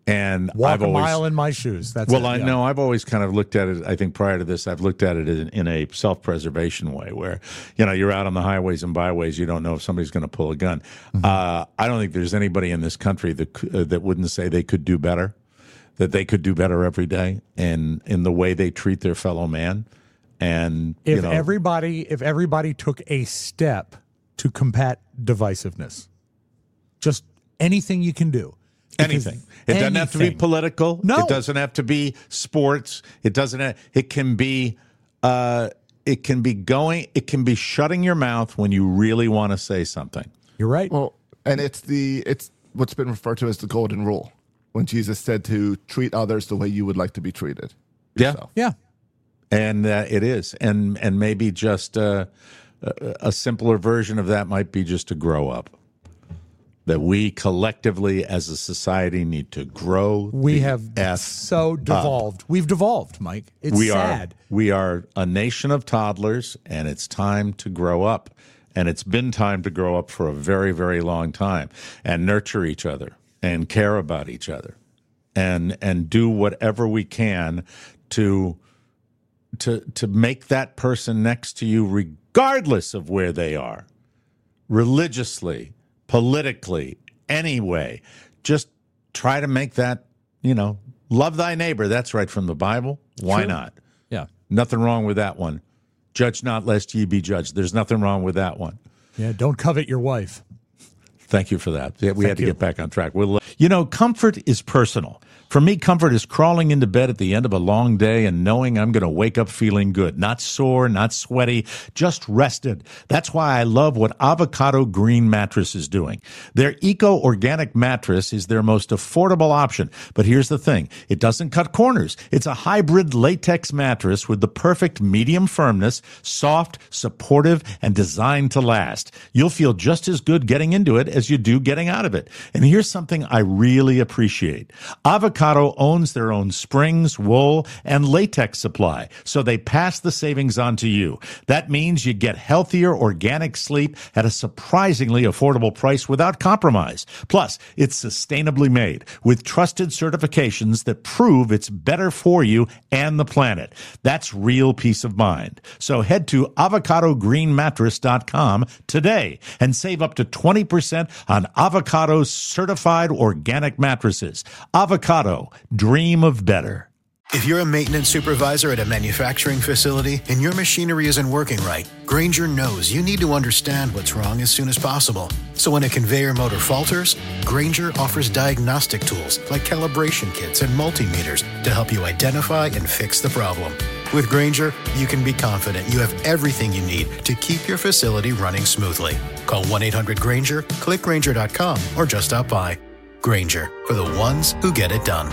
And Walk I've a always, mile in my shoes. That's well, it, I yeah. know I've always kind of looked at it. I think prior to this, I've looked at it in, in a self-preservation way, where you know you're out on the highways and byways, you don't know if somebody's going to pull a gun. Mm-hmm. Uh, I don't think there's anybody in this country that uh, that wouldn't say they could do better, that they could do better every day, and in the way they treat their fellow man. And if you know, everybody, if everybody took a step to combat divisiveness, just anything you can do. Anything. It doesn't have to be political. No. It doesn't have to be sports. It doesn't have, it can be uh, it can be going it can be shutting your mouth when you really want to say something. You're right. Well, and it's the it's what's been referred to as the golden rule, when Jesus said to treat others the way you would like to be treated yourself. Yeah. Yeah. And uh, it is. And and maybe just uh, a, a simpler version of that might be just to grow up. That we collectively as a society need to grow. We have F so devolved. Up. We've devolved, Mike. It's we sad. Are, we are a nation of toddlers, and it's time to grow up. And it's been time to grow up for a very, very long time and nurture each other and care about each other and and do whatever we can to to to make that person next to you, regardless of where they are, religiously, politically, anyway, just try to make that, you know, love thy neighbor. That's right from the Bible. Why True. not? Yeah. Nothing wrong with that one. Judge not lest ye be judged. There's nothing wrong with that one. Yeah, don't covet your wife. Thank you for that. Yeah, we Thank had to you. get back on track. We'll, you know, comfort is personal. For me, comfort is crawling into bed at the end of a long day and knowing I'm going to wake up feeling good. Not sore, not sweaty, just rested. That's why I love what Avocado Green Mattress is doing. Their eco-organic mattress is their most affordable option. But here's the thing. It doesn't cut corners. It's a hybrid latex mattress with the perfect medium firmness, soft, supportive, and designed to last. You'll feel just as good getting into it as you do getting out of it. And here's something I really appreciate. Avocado owns their own springs, wool, and latex supply, so they pass the savings on to you. That means you get healthier, organic sleep at a surprisingly affordable price without compromise. Plus, it's sustainably made with trusted certifications that prove it's better for you and the planet. That's real peace of mind. So head to avocado green mattress dot com today and save up to twenty percent on Avocado's certified organic mattresses. Avocado. Dream of better. If you're a maintenance supervisor at a manufacturing facility and your machinery isn't working right, Grainger knows you need to understand what's wrong as soon as possible. So when a conveyor motor falters, Grainger offers diagnostic tools like calibration kits and multimeters to help you identify and fix the problem. With Grainger, you can be confident you have everything you need to keep your facility running smoothly. Call one eight hundred Grainger, click Grainger dot com, or just stop by. Grainger, for the ones who get it done.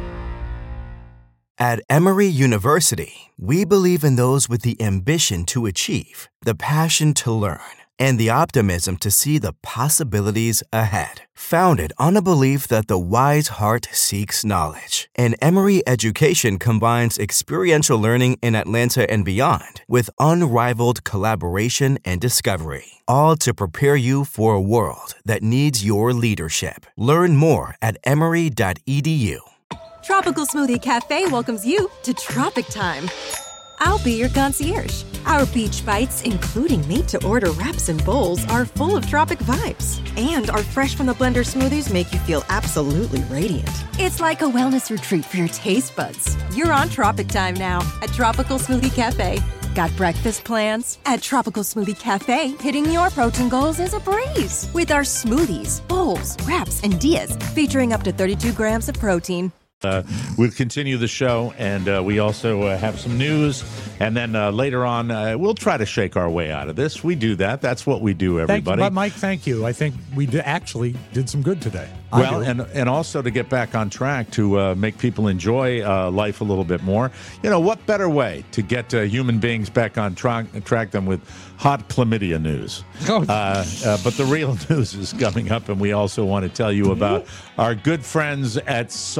At Emory University, we believe in those with the ambition to achieve, the passion to learn, and the optimism to see the possibilities ahead. Founded on a belief that the wise heart seeks knowledge, and Emory education combines experiential learning in Atlanta and beyond with unrivaled collaboration and discovery, all to prepare you for a world that needs your leadership. Learn more at emory dot e d u. Tropical Smoothie Cafe welcomes you to Tropic Time. I'll be your concierge. Our beach bites, including made-to-order wraps and bowls, are full of tropic vibes. And our fresh-from-the-blender smoothies make you feel absolutely radiant. It's like a wellness retreat for your taste buds. You're on Tropic Time now at Tropical Smoothie Cafe. Got breakfast plans? At Tropical Smoothie Cafe, hitting your protein goals is a breeze. With our smoothies, bowls, wraps, and dias featuring up to thirty-two grams of protein. Uh, we'll continue the show, and uh, we also uh, have some news. And then uh, later on, uh, we'll try to shake our way out of this. We do that. That's what we do, everybody. Thank you, but Mike, thank you. I think we did actually did some good today. Well, and and also to get back on track to uh, make people enjoy uh, life a little bit more. You know, what better way to get uh, human beings back on tra- track than with hot chlamydia news? Oh. Uh, uh, but the real news is coming up, and we also want to tell you about our good friends at Soul.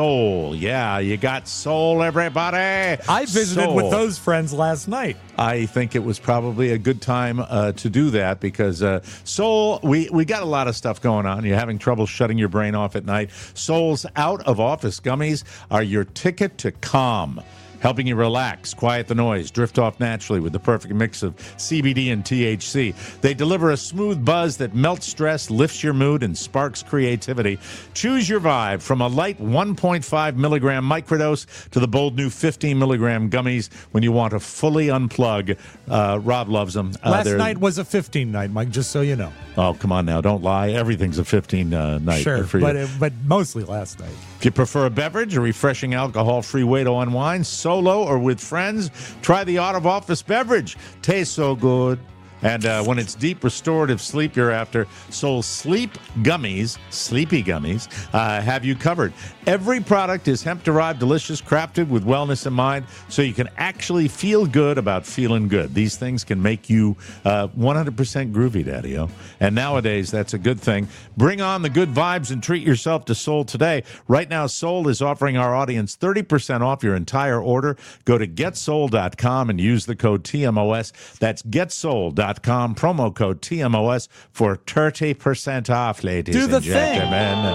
Soul. Yeah, you got Soul, everybody. I visited Soul. with those friends last night. I think it was probably a good time uh, to do that because uh, Soul, we, we got a lot of stuff going on. You're having trouble shutting your brain off at night. Soul's out-of-office gummies are your ticket to calm, helping you relax, quiet the noise, drift off naturally with the perfect mix of C B D and T H C. They deliver a smooth buzz that melts stress, lifts your mood, and sparks creativity. Choose your vibe from a light one point five milligram microdose to the bold new fifteen milligram gummies when you want to fully unplug. Uh, Rob loves them. Uh, Last night was a fifteen night, Mike, just so you know. Oh, come on now. Don't lie. Everything's a fifteen uh, night sure, for you. But, but mostly last night. If you prefer a beverage, a refreshing alcohol-free way to unwind, solo or with friends, try the out-of-office beverage. Tastes so good. And uh, when it's deep restorative sleep you're after, Soul Sleep Gummies, Sleepy Gummies, uh, have you covered. Every product is hemp-derived, delicious, crafted with wellness in mind, so you can actually feel good about feeling good. These things can make you uh, one hundred percent groovy, Daddy-O. And nowadays, that's a good thing. Bring on the good vibes and treat yourself to Soul today. Right now, Soul is offering our audience thirty percent off your entire order. Go to get soul dot com and use the code T M O S. That's get soul dot com, promo code T M O S for thirty percent off, ladies Do the and gentlemen.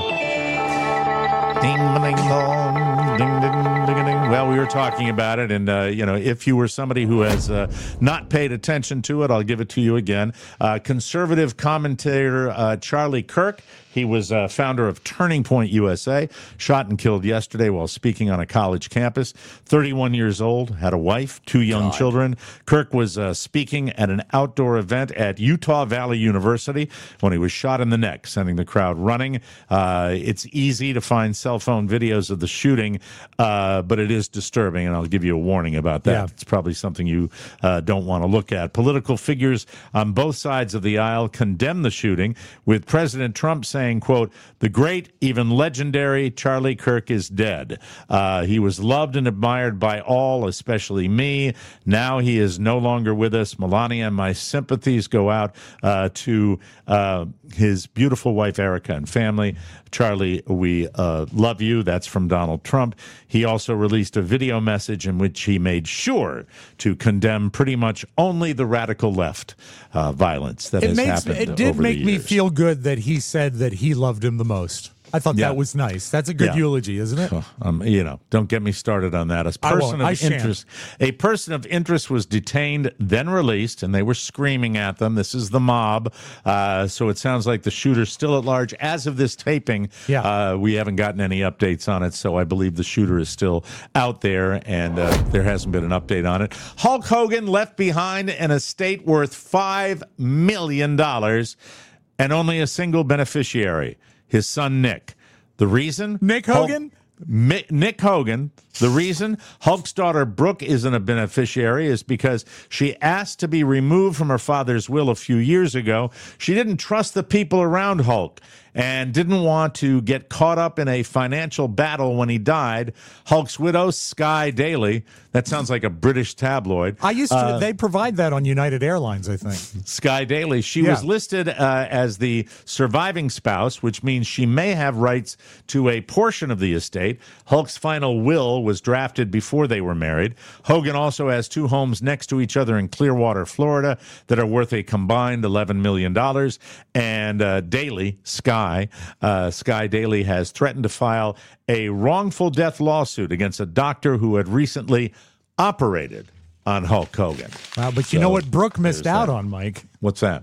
Ding, ding, dong, ding, ding, ding, ding. Well, we were talking about it, and, uh, you know, if you were somebody who has uh, not paid attention to it, I'll give it to you again. Uh, conservative commentator uh, Charlie Kirk, he was uh, founder of Turning Point U S A, shot and killed yesterday while speaking on a college campus. thirty-one years old, had a wife, two young God. children. Kirk was uh, speaking at an outdoor event at Utah Valley University when he was shot in the neck, sending the crowd running. Uh, it's easy to find cell phone videos of the shooting, uh, but it is disturbing, and I'll give you a warning about that. Yeah. It's probably something you uh, don't want to look at. Political figures on both sides of the aisle condemn the shooting, with President Trump saying, quote, the great, even legendary Charlie Kirk is dead. Uh, he was loved and admired by all, especially me. Now he is no longer with us. Melania, my sympathies go out uh, to uh, his beautiful wife, Erica, and family. Charlie, we uh, love you. That's from Donald Trump. He also released a video message in which he made sure to condemn pretty much only the radical left uh, violence that it has makes, happened It did over make the me years. feel good that he said that he loved him the most. I thought Yeah. that was nice. That's a good Yeah. eulogy, isn't it? Um, you know, don't get me started on that. A I won't. person I of shan't. interest, a person of interest was detained, then released, and they were screaming at them. This is the mob. Uh, so it sounds like the shooter's still at large. As of this taping, Yeah. uh, we haven't gotten any updates on it. So I believe the shooter is still out there, and uh, there hasn't been an update on it. Hulk Hogan left behind an estate worth five million dollars and only a single beneficiary, his son Nick. The reason? Nick Hulk- Hogan? Mi- Nick Hogan. The reason Hulk's daughter Brooke isn't a beneficiary is because she asked to be removed from her father's will a few years ago. She didn't trust the people around Hulk and didn't want to get caught up in a financial battle when he died. Hulk's widow, Sky Daly, that sounds like a British tabloid. I used to, Uh, they provide that on United Airlines, I think. Sky Daly. She Yeah. was listed uh, as the surviving spouse, which means she may have rights to a portion of the estate. Hulk's final will was drafted before they were married. Hogan also has two homes next to each other in Clearwater, Florida, that are worth a combined eleven million dollars. And uh, Daly, Sky, uh, Sky Daly has threatened to file a wrongful death lawsuit against a doctor who had recently operated on Hulk Hogan. Wow, but you So, know what Brooke missed there's out that. on, Mike? What's that?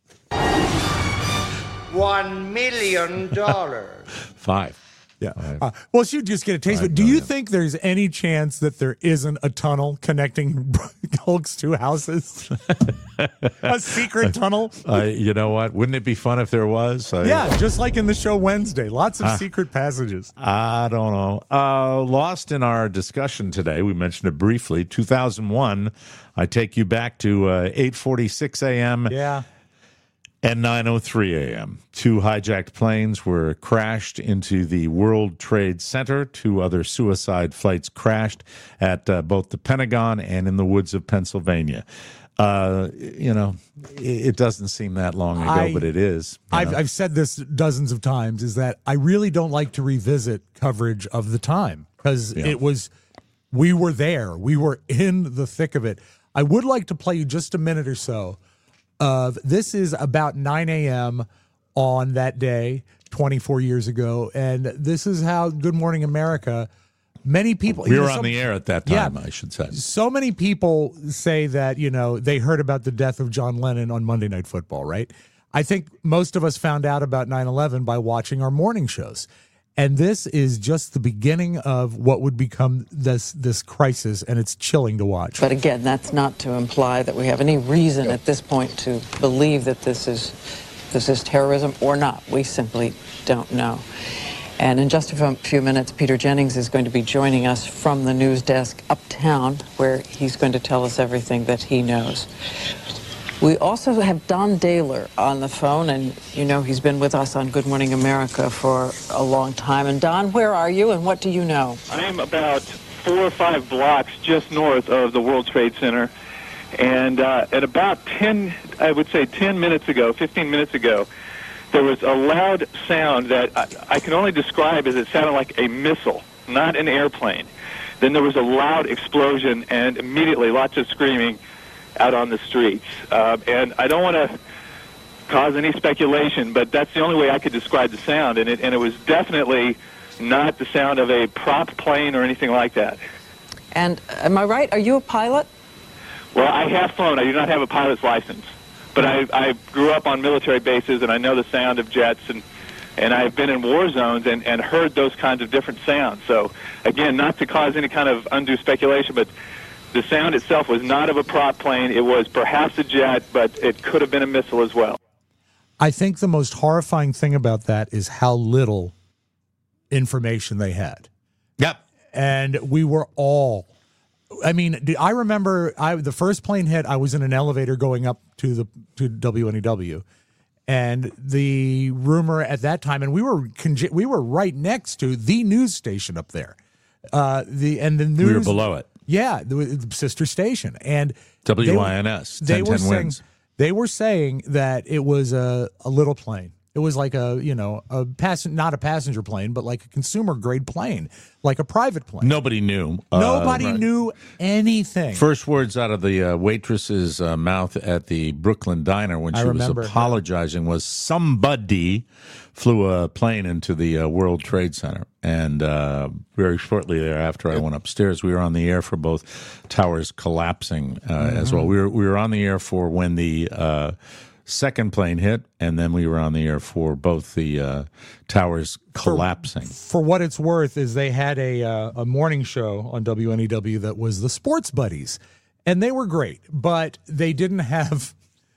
One million dollars. Five. Yeah. Uh, well, she would just get a taste. But do you think there's any chance that there isn't a tunnel connecting Hulk's two houses? A secret tunnel? Uh, you know what? Wouldn't it be fun if there was? Uh, Yeah, just like in the show Wednesday. Lots of Uh, secret passages. I don't know. Uh, lost in our discussion today, we mentioned it briefly, two thousand one. I take you back to uh, eight forty-six a.m. Yeah. and nine oh three a.m. Two hijacked planes were crashed into the World Trade Center. Two other suicide flights crashed at uh, both the Pentagon and in the woods of Pennsylvania. Uh, you know, it, it doesn't seem that long ago, I- but it is. you I've, know. I've said this dozens of times, is that I really don't like to revisit coverage of the time. because Yeah. it was, we were there. We were in the thick of it. I would like to play you just a minute or so of, this is about nine a.m. on that day, twenty-four years ago. And this is how Good Morning America, many people. We you were know, on some- the air at that time, Yeah. I should say. So many people say that, you know, they heard about the death of John Lennon on Monday Night Football, right? I think most of us found out about nine eleven by watching our morning shows. And this is just the beginning of what would become this this crisis, and it's chilling to watch. But again, that's not to imply that we have any reason at this point to believe that this is this is terrorism or not. We simply don't know. And in just a few minutes, Peter Jennings is going to be joining us from the news desk uptown, where he's going to tell us everything that he knows. We also have Don Daler on the phone, and you know he's been with us on Good Morning America for a long time. And Don, where are you, and what do you know? I am about four or five blocks just north of the World Trade Center, and uh, at about ten, I would say ten minutes ago, fifteen minutes ago, there was a loud sound that I, I can only describe as it sounded like a missile, not an airplane. Then there was a loud explosion, and immediately lots of screaming out on the streets. Uh, and I don't want to cause any speculation, but that's the only way I could describe the sound. And it, and it was definitely not the sound of a prop plane or anything like that. And am I right? Are you a pilot? Well, I have flown. I do not have a pilot's license. But I, I grew up on military bases, and I know the sound of jets, and, and I've been in war zones and, and heard those kinds of different sounds. So, again, not to cause any kind of undue speculation, but the sound itself was not of a prop plane. It was perhaps a jet, but it could have been a missile as well. I think the most horrifying thing about that is how little information they had. Yep. And we were all, I mean, do- I remember I the first plane hit, I was in an elevator going up to the to W N E W. And the rumor at that time, and we were conge- we were right next to the news station up there. Uh, the and the news We were below it. Yeah, the, the sister station, and W I N S, They, were ten ten saying wins. they were saying that it was a, a little plane. It was like a you know a pass not a passenger plane, but like a consumer grade plane, like a private plane. Nobody knew. Uh, Nobody right. knew anything. First words out of the uh, waitress's uh, mouth at the Brooklyn Diner when I she was remember, apologizing was somebody flew a plane into the uh, World Trade Center. And uh, very shortly thereafter, I went upstairs. We were on the air for both towers collapsing uh, Mm-hmm. as well. We were we were on the air for when the uh, second plane hit, and then we were on the air for both the uh, towers collapsing. For what it's worth, is they had a uh, a morning show on W N E W that was the Sports Buddies, and they were great, but they didn't have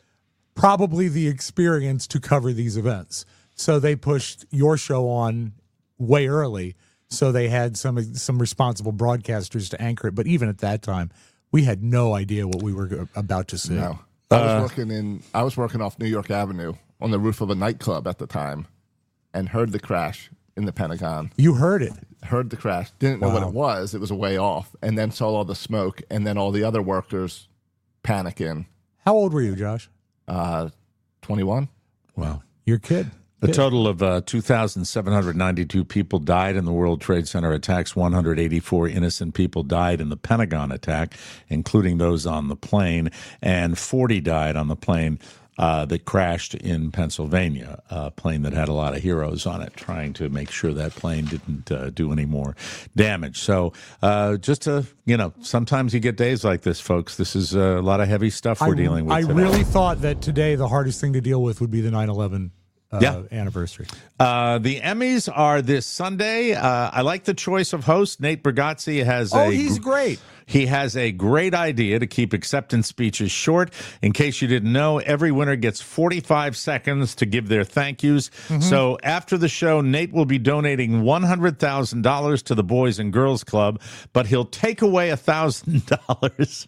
probably the experience to cover these events. So they pushed your show on way early, so they had some some responsible broadcasters to anchor it. But even at that time, we had no idea what we were about to see. No. I was Uh, working in I was working off New York Avenue on the roof of a nightclub at the time, and heard the crash in the Pentagon. You heard it. Heard the crash. Didn't know what Wow. it was. It was a way off, and then saw all the smoke, and then all the other workers panicking. How old were you, Josh? Uh, twenty-one. Wow. Your kid. A total of uh, two thousand seven hundred ninety-two people died in the World Trade Center attacks. one hundred eighty-four innocent people died in the Pentagon attack, including those on the plane, and forty died on the plane uh, that crashed in Pennsylvania, a plane that had a lot of heroes on it, trying to make sure that plane didn't uh, do any more damage. So uh, just to, you know, sometimes you get days like this, folks. This is a lot of heavy stuff we're I, dealing with I today. really thought that today the hardest thing to deal with would be the nine eleven uh, Yeah. anniversary. Uh, the Emmys are this Sunday. Uh, I like the choice of host. Nate Bargatze has Oh, a he's great. He has a great idea to keep acceptance speeches short. In case you didn't know, every winner gets forty-five seconds to give their thank yous. Mm-hmm. So after the show, Nate will be donating one hundred thousand dollars to the Boys and Girls Club, but he'll take away one thousand dollars.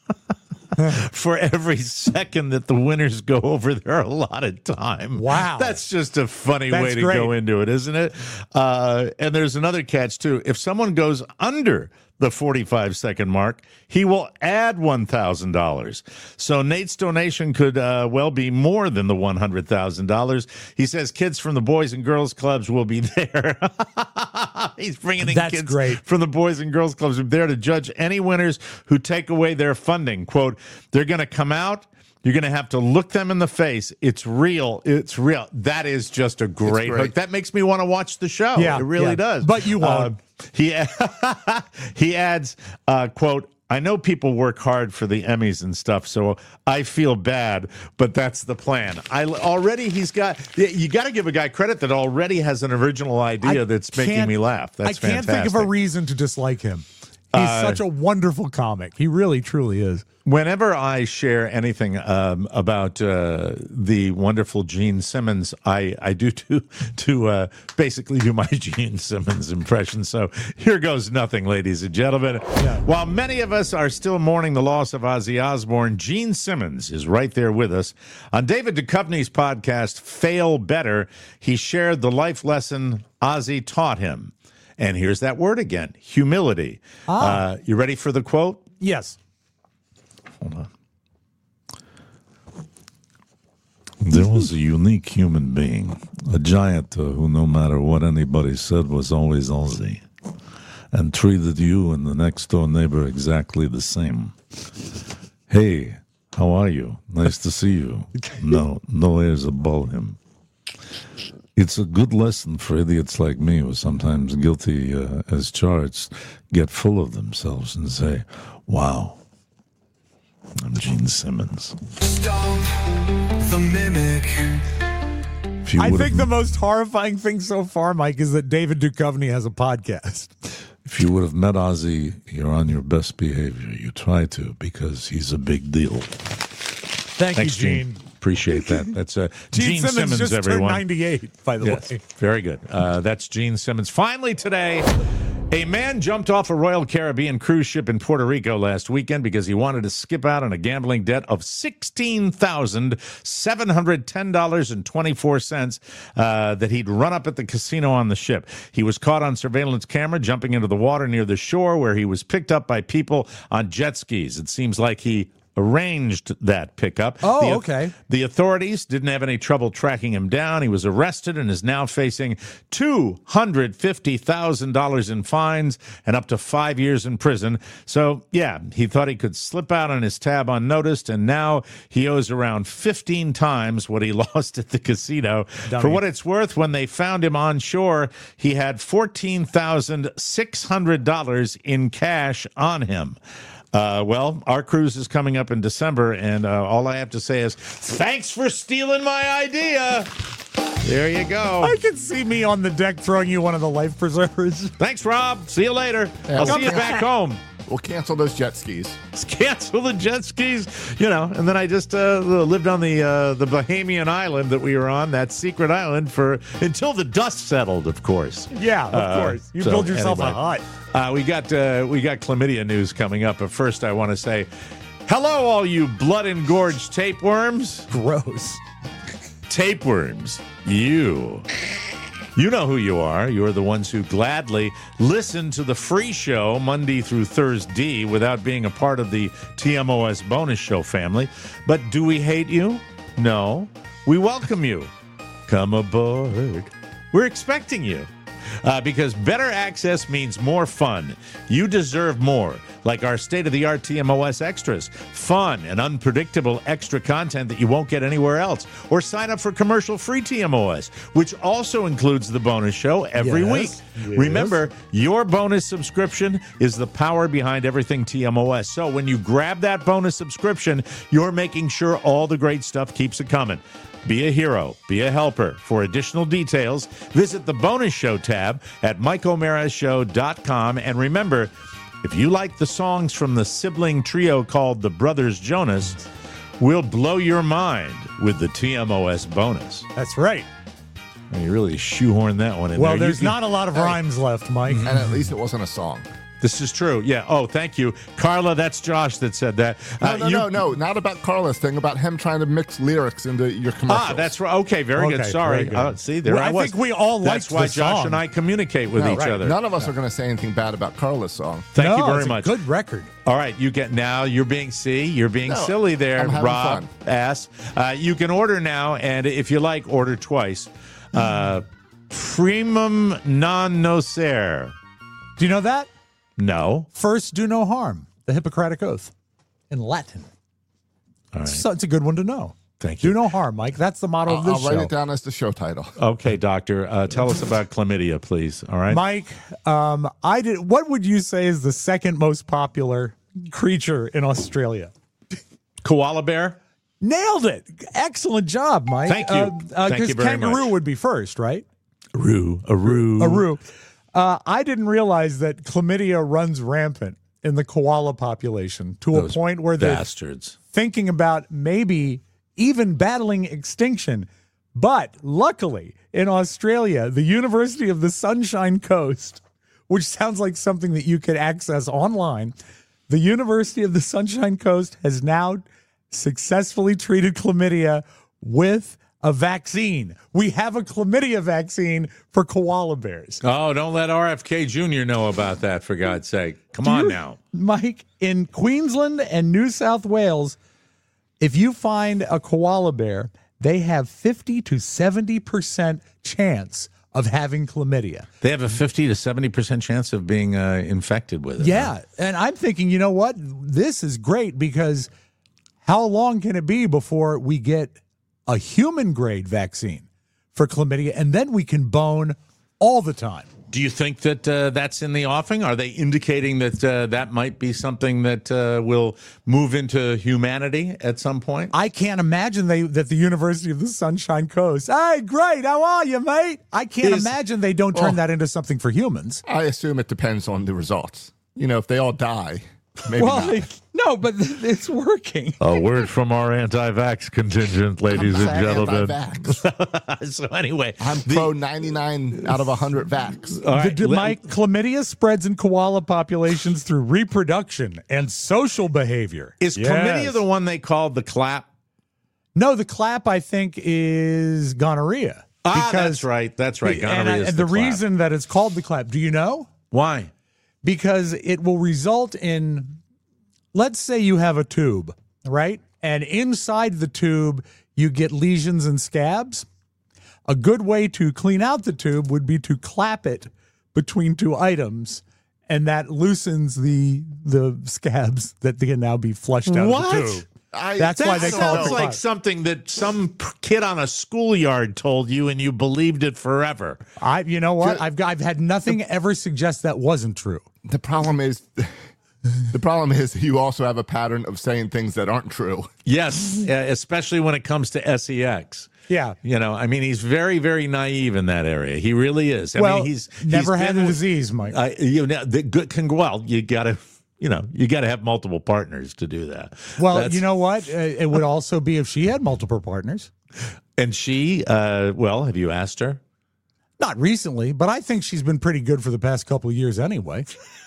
For every second that the winners go over their allotted time. Wow. That's just a funny That's way to great. go into it, isn't it? Uh, and there's another catch, too. If someone goes under the forty-five second mark, he will add one thousand dollars. So Nate's donation could uh, well be more than the one hundred thousand dollars. He says kids from the Boys and Girls Clubs will be there. He's bringing in That's kids great. from the Boys and Girls Clubs who are there to judge any winners who take away their funding. Quote, they're going to come out. You're going to have to look them in the face. It's real. It's real. That is just a great, great. hook. That makes me want to watch the show. Yeah, it really yeah. does. But you won't. Uh, he, he adds, uh, quote, I know people work hard for the Emmys and stuff, so I feel bad, but that's the plan. I already he's got. You got to give a guy credit that already has an original idea I that's making can't- me laugh. That's I can't fantastic. think of a reason to dislike him. He's Uh, such a wonderful comic. He really, truly is. Whenever I share anything um, about uh, the wonderful Gene Simmons, I, I do to to uh, basically do my Gene Simmons impression. So here goes nothing, ladies and gentlemen. Yeah. While many of us are still mourning the loss of Ozzy Osbourne, Gene Simmons is right there with us. On David Duchovny's podcast, Fail Better, he shared the life lesson Ozzy taught him. And here's that word again, humility. Ah. Uh, you ready for the quote? Yes. Hold on. There was a unique human being, a giant uh, who, no matter what anybody said, was always Ozzy, and treated you and the next door neighbor exactly the same. Hey, how are you? Nice to see you. No, no airs above him. It's a good lesson for idiots like me, who are sometimes guilty uh, as charged, get full of themselves and say, wow, I'm Gene Simmons. Stop the mimic. If you I would've- think the most horrifying thing so far, Mike, is that David Duchovny has a podcast. If you would have met Ozzy, you're on your best behavior. You try to, because he's a big deal. Thank Thanks, you, Gene. Gene. Appreciate that. That's uh, Gene, Gene, Simmons, Simmons, just everyone. turned ninety-eight, by the Yes, way. very good. Uh, that's Gene Simmons. Finally today, a man jumped off a Royal Caribbean cruise ship in Puerto Rico last weekend because he wanted to skip out on a gambling debt of sixteen thousand seven hundred ten dollars and twenty-four cents uh, that he'd run up at the casino on the ship. He was caught on surveillance camera jumping into the water near the shore, where he was picked up by people on jet skis. It seems like he arranged that pickup. Oh, The- okay. The authorities didn't have any trouble tracking him down. He was arrested and is now facing two hundred fifty thousand dollars in fines and up to five years in prison. So, yeah, he thought he could slip out on his tab unnoticed, and now he owes around fifteen times what he lost at the casino. Dummy. For what it's worth, when they found him on shore, he had fourteen thousand six hundred dollars in cash on him. Uh, well, our cruise is coming up in December, and uh, all I have to say is, thanks for stealing my idea. There you go. I can see me on the deck throwing you one of the life preservers. Thanks, Rob. See you later. Yeah, I'll we'll see you back home. We'll cancel those jet skis. Cancel the jet skis, you know. And then I just uh, lived on the uh, the Bahamian island that we were on, that secret island, for until the dust settled, of course. Yeah, of Uh, course. You so build yourself anyway. a hut. Uh, we got uh, we got chlamydia news coming up, but first I want to say hello, all you blood-engorged tapeworms. Gross. Tapeworms, you. You know who you are. You're the ones who gladly listen to the free show Monday through Thursday without being a part of the T M O S bonus show family. But do we hate you? No. We welcome you. Come aboard. We're expecting you. Uh, because better access means more fun. You deserve more, like our state-of-the-art T M O S extras, fun and unpredictable extra content that you won't get anywhere else. Or sign up for commercial-free T M O S, which also includes the bonus show every Yes, week. yes. Remember, your bonus subscription is the power behind everything T M O S. So when you grab that bonus subscription, you're making sure all the great stuff keeps it coming. Be a hero. Be a helper. For additional details, visit the bonus show tab at mike o'mara show dot com. And remember, if you like the songs from the sibling trio called the Brothers Jonas, we'll blow your mind with the T M O S bonus. That's right. And you really shoehorn that one in Well, there. You there's can- not a lot of rhymes left, Mike. And at least it wasn't a song. This is true. Yeah. Oh, thank you. Carla, that's Josh that said that. No, Uh, no, you- no, no. Not about Carla's thing, about him trying to mix lyrics into your commercials. Ah, that's right. Okay, very Okay, good. Sorry. very good. Uh, see, there Well, I I was. think we all That's liked why the Josh song. and I communicate with No, each right. other. None of us are going to say anything bad about Carla's song. Thank No, you very it's a much. good record. All right, you get now. You're being see. You're being No, silly there, I'm having Rob. fun. Ass. Uh, you can order now, and if you like, order twice. Uh, primum non nocere. Do you know that? No. First, do no harm. The Hippocratic Oath in Latin. All right. So it's a good one to know. Thank you. Do no harm, Mike. That's the motto I'll, of this I'll show. write it down as the show title. Okay, doctor. Uh, tell us about chlamydia, please. All right. Mike, um, I did. What would you say is the second most popular creature in Australia? Koala bear? Nailed it. Excellent job, Mike. Thank you. Uh, uh, Thank you very kangaroo much. would be first, right? Aroo, aroo. Aroo. Uh, I didn't realize that chlamydia runs rampant in the koala population to Those a point where they're bastards. thinking about maybe even battling extinction. But luckily, in Australia, the University of the Sunshine Coast, which sounds like something that you could access online, the University of the Sunshine Coast has now successfully treated chlamydia with a vaccine. We have a chlamydia vaccine for koala bears. Oh, don't let R F K Junior know about that, for God's sake. Come Do on you- now. Mike, in Queensland and New South Wales, if you find a koala bear, they have fifty to seventy percent chance of having chlamydia. They have a fifty to seventy percent chance of being uh, infected with it. Yeah, and I'm thinking, you know what? This is great because how long can it be before we get a human-grade vaccine for chlamydia, and then we can bone all the time? Do you think that uh, that's in the offing? Are they indicating that uh, that might be something that uh, will move into humanity at some point? I can't imagine they that the University of the Sunshine Coast. Hey, great, how are you, mate? I can't Is- imagine they don't turn Well- that into something for humans. I assume it depends on the results. You know, if they all die, maybe well, not. no, but it's working. A word from our anti-vax contingent, ladies and I'm gentlemen. anti-vax. So anyway, I'm the- pro ninety-nine out of one hundred vax. All right, the, let- Mike, chlamydia spreads in koala populations through reproduction and social behavior. is Yes. chlamydia the one they called the clap? No, the clap, I think, is gonorrhea. Ah, Because- that's right. That's right. And, I- Gonorrhea is and the, the clap. reason that it's called the clap, do you know? Why? Because it will result in, let's say you have a tube, right? And inside the tube, you get lesions and scabs. A good way to clean out the tube would be to clap it between two items, and that loosens the the scabs that can now be flushed out What? of the tube. I, That's That why they call it sounds the like clap. something that some p- kid on a schoolyard told you, and you believed it forever. I, you know what? Ju- I've got, I've had nothing ever suggest that wasn't true. the problem is, the problem is you also have a pattern of saying things that aren't true. Yes, uh, especially when it comes to sex. Yeah. You know, I mean, he's very, very naive in that area. He really is. I well, mean, he's never he's had been a with- disease, Mike. Uh, you know, the good. Can, well, you got to, you know, you got to have multiple partners to do that. well, That's- you know what? Uh, it would also be if she had multiple partners. and she, uh, well, have you asked her? Not recently, but I think she's been pretty good for the past couple of years anyway.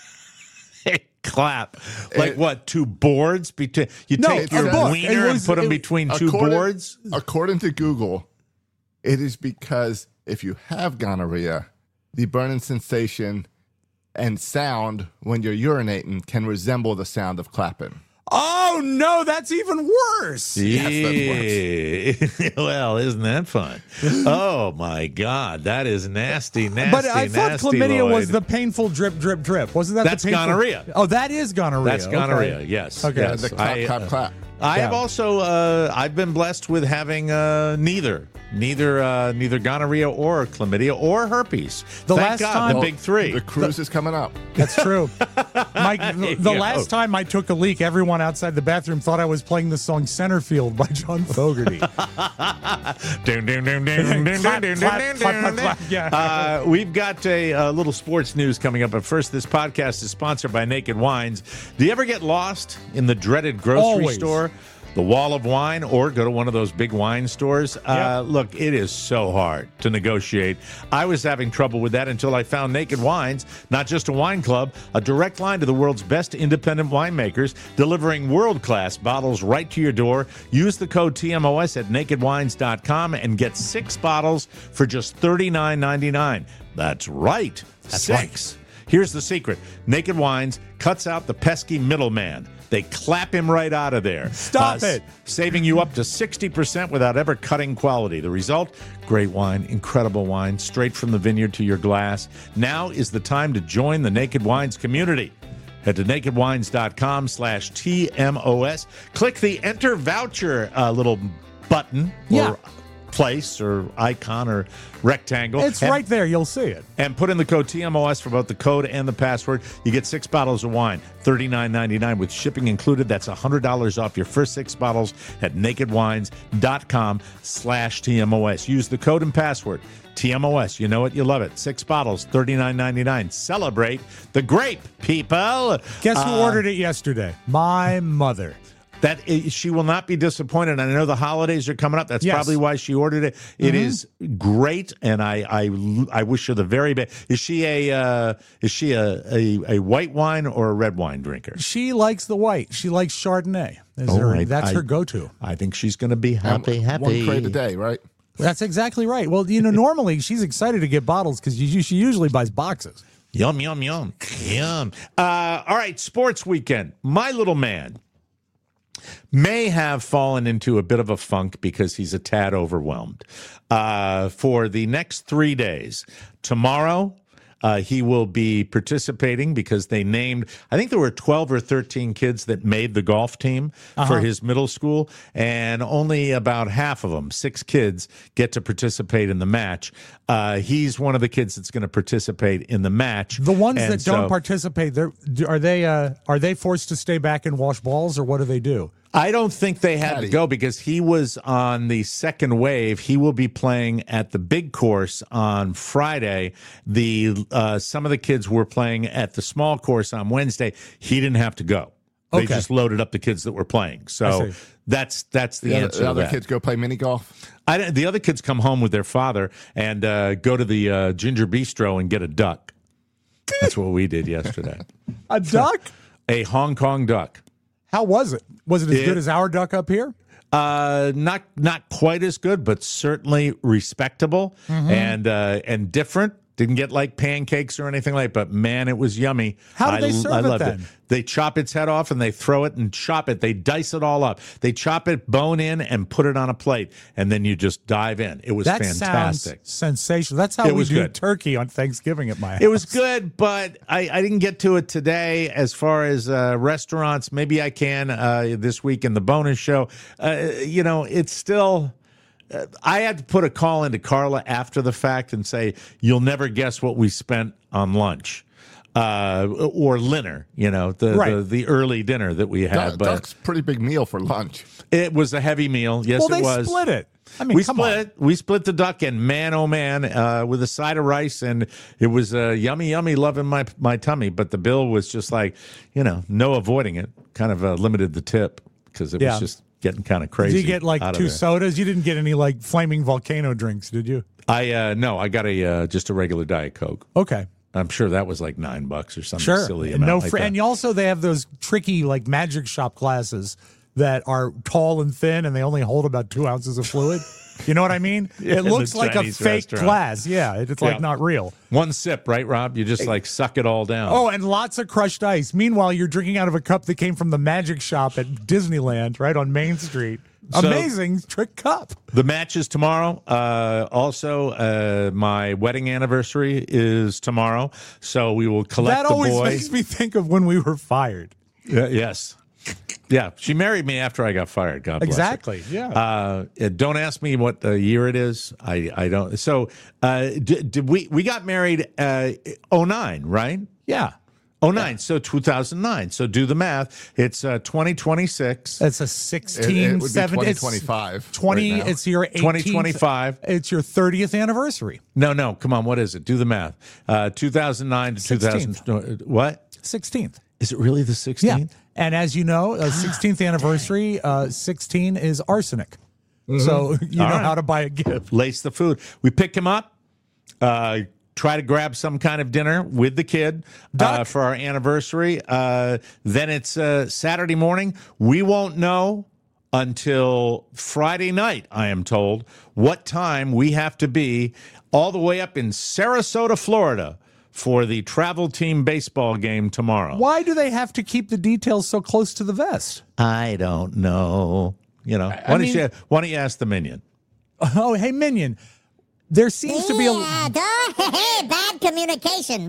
Clap. Like It- what? Two boards between you No, take a your book. wiener It and was- put them it- between two According- boards. According to Google, it is because if you have gonorrhea, the burning sensation and sound when you're urinating can resemble the sound of clapping. Oh, no, that's even worse. Yeah. Well, isn't that fun? Oh my God, that is nasty, nasty, But I thought nasty, chlamydia Lloyd. was the painful drip, drip, drip. Wasn't that That's the painful? gonorrhea. Oh, that is gonorrhea. That's gonorrhea. Okay. Yes. Okay. Yes. The clap, I, clap, uh, clap. I have Yeah. also uh, I've been blessed with having uh, neither neither uh, neither gonorrhea or chlamydia or herpes. The Thank last God, time- the big three. The cruise is coming up. That's true. Mike, the, the Yeah. last time I took a leak, everyone outside the bathroom thought I was playing the song Centerfield by John Fogerty. Dun, dun, dun, dun, dun, dun, Clap, dun, clap, dun, clap, dun, clap, dun. clap. Yeah. Uh, we've got a, uh little sports news coming up, but first, this podcast is sponsored by Naked Wines. Do you ever get lost in the dreaded grocery Always. store, the Wall of Wine, or go to one of those big wine stores? Uh, look, it is so hard to negotiate. I was having trouble with that until I found Naked Wines, not just a wine club, a direct line to the world's best independent winemakers, delivering world-class bottles right to your door. Use the code T M O S at naked wines dot com and get six bottles for just thirty-nine ninety-nine. That's right. That's six. Here's the secret. Naked Wines cuts out the pesky middleman. They clap him right out of there. Stop uh, it. Saving you up to sixty percent without ever cutting quality. The result? Great wine, incredible wine, straight from the vineyard to your glass. Now is the time to join the Naked Wines community. Head to nakedwines.com slash TMOS. Click the enter voucher uh, little button Yeah. or place or icon or rectangle. It's and, right there. You'll see it. And put in the code T M O S for both the code and the password. You get six bottles of wine, thirty-nine ninety-nine with shipping included. That's one hundred dollars off your first six bottles at nakedwines.com slash TMOS. Use the code and password. T M O S, you know it, you love it. Six bottles, thirty-nine ninety-nine. Celebrate the grape, people. Guess who Uh, ordered it yesterday? My mother. That is, she will not be disappointed. I know the holidays are coming up. That's Yes. probably why she ordered it. It Mhm. is great, and I, I I wish her the very best. Is she a uh, is she a, a a white wine or a red wine drinker? She likes the white. She likes Chardonnay. Is Oh, her, I- that's I- her go-to. I think she's going to be happy, happy. One crate a day, right? That's exactly right. Well, you know, normally she's excited to get bottles because she usually buys boxes. Yum, yum, yum, yum. Uh, all right, sports weekend. My little man may have fallen into a bit of a funk because he's a tad overwhelmed. Uh, for the next three days, tomorrow, uh, he will be participating because they named, I think there were twelve or thirteen kids that made the golf team Uh-huh. for his middle school, and only about half of them, six kids, get to participate in the match. Uh, he's one of the kids that's going to participate in the match. The ones And that don't so- participate, they're, are they uh, are they forced to stay back and wash balls, or what do they do? I don't think they had to go because he was on the second wave. He will be playing at the big course on Friday. The uh, some of the kids were playing at the small course on Wednesday. He didn't have to go. They Okay. just loaded up the kids that were playing. I So see. that's that's the The, answer. the to other that. kids go play mini golf. I don't- the other kids come home with their father and uh, go to the uh, Ginger Bistro and get a duck. That's what we did yesterday. A duck? A Hong Kong duck. How was it? Was it as It- good as our duck up here? Uh, not not quite as good, but certainly respectable Mhm. and uh, and different. Didn't get like pancakes or anything like, but man, it was yummy. How do I, they serve I it loved then? They chop its head off and they throw it and chop it. They dice it all up. They chop it bone in and put it on a plate, and then you just dive in. It was that fantastic. sounds sensational. That's how It we was do good. turkey on Thanksgiving at my house. It was good, but I, I didn't get to it today. As far as uh, restaurants, maybe I can uh, this week in the bonus show. Uh, you know, it's still. Uh, I had to put a call into Carla after the fact and say, "You'll never guess what we spent on lunch." Uh, or dinner, you know, the, Right. the the early dinner that we had. Duck, but duck's a pretty big meal for lunch. it was a heavy meal. Yes, Well, it they was. split it. I mean, we come split on. it. We split the duck, and man, oh man, uh, with a side of rice, and it was uh, yummy, yummy, loving my my tummy. But the bill was just like, you know, no avoiding it. Kind of uh, limited the tip because it Yeah. was just getting kind of crazy. Did you get like out of two there. sodas? You didn't get any like flaming volcano drinks, did you? I uh, no, I got a uh, just a regular Diet Coke. Okay. I'm sure that was like nine bucks or something Sure. silly And amount no like fr- that. and you also they have those tricky like magic shop glasses that are tall and thin and they only hold about two ounces of fluid. You know what I mean? Yeah, it in the looks like a Chinese fake restaurant. glass. Yeah, it's like Yeah. not real. One sip, right, Rob? You just like suck it all down. Oh, and lots of crushed ice. Meanwhile, you're drinking out of a cup that came from the magic shop at Disneyland, right on Main Street. So- Amazing trick cup. The match is tomorrow. Uh, also, uh, my wedding anniversary is tomorrow, so we will collect That the always boys. makes me think of when we were fired. Yeah, yes. Yeah, she married me after I got fired. God bless her. Exactly, yeah. Uh, uh, don't ask me what the year it is. I, I don't. So, uh, did, did we we got married uh, oh nine, right? Yeah. oh nine, so two thousand nine. So do the math. It's uh, twenty twenty-six. It's a It, sixteen, it would be seventeen, twenty it's twenty-five. twenty, right now. it's your eighteenth, twenty twenty-five. It's your thirtieth anniversary. No, no, come on. What is it? Do the math. Uh, two thousand nine to two thousand. What? sixteenth. Is it really the Yeah. sixteenth? And as you know, uh, sixteenth anniversary, uh, sixteen is arsenic. So you know All right. how to buy a gift. Lace the food. We pick him up. Uh, try to grab some kind of dinner with the kid uh, for our anniversary. Uh, then it's uh, Saturday morning. We won't know until Friday night, I am told, what time we have to be all the way up in Sarasota, Florida, for the travel team baseball game tomorrow. Why do they have to keep the details so close to the vest? I don't know. You know, I why, mean- don't you, why don't you ask the minion? Oh, hey, Minion. There seems to be a. Yeah, duh. Hey, bad communication.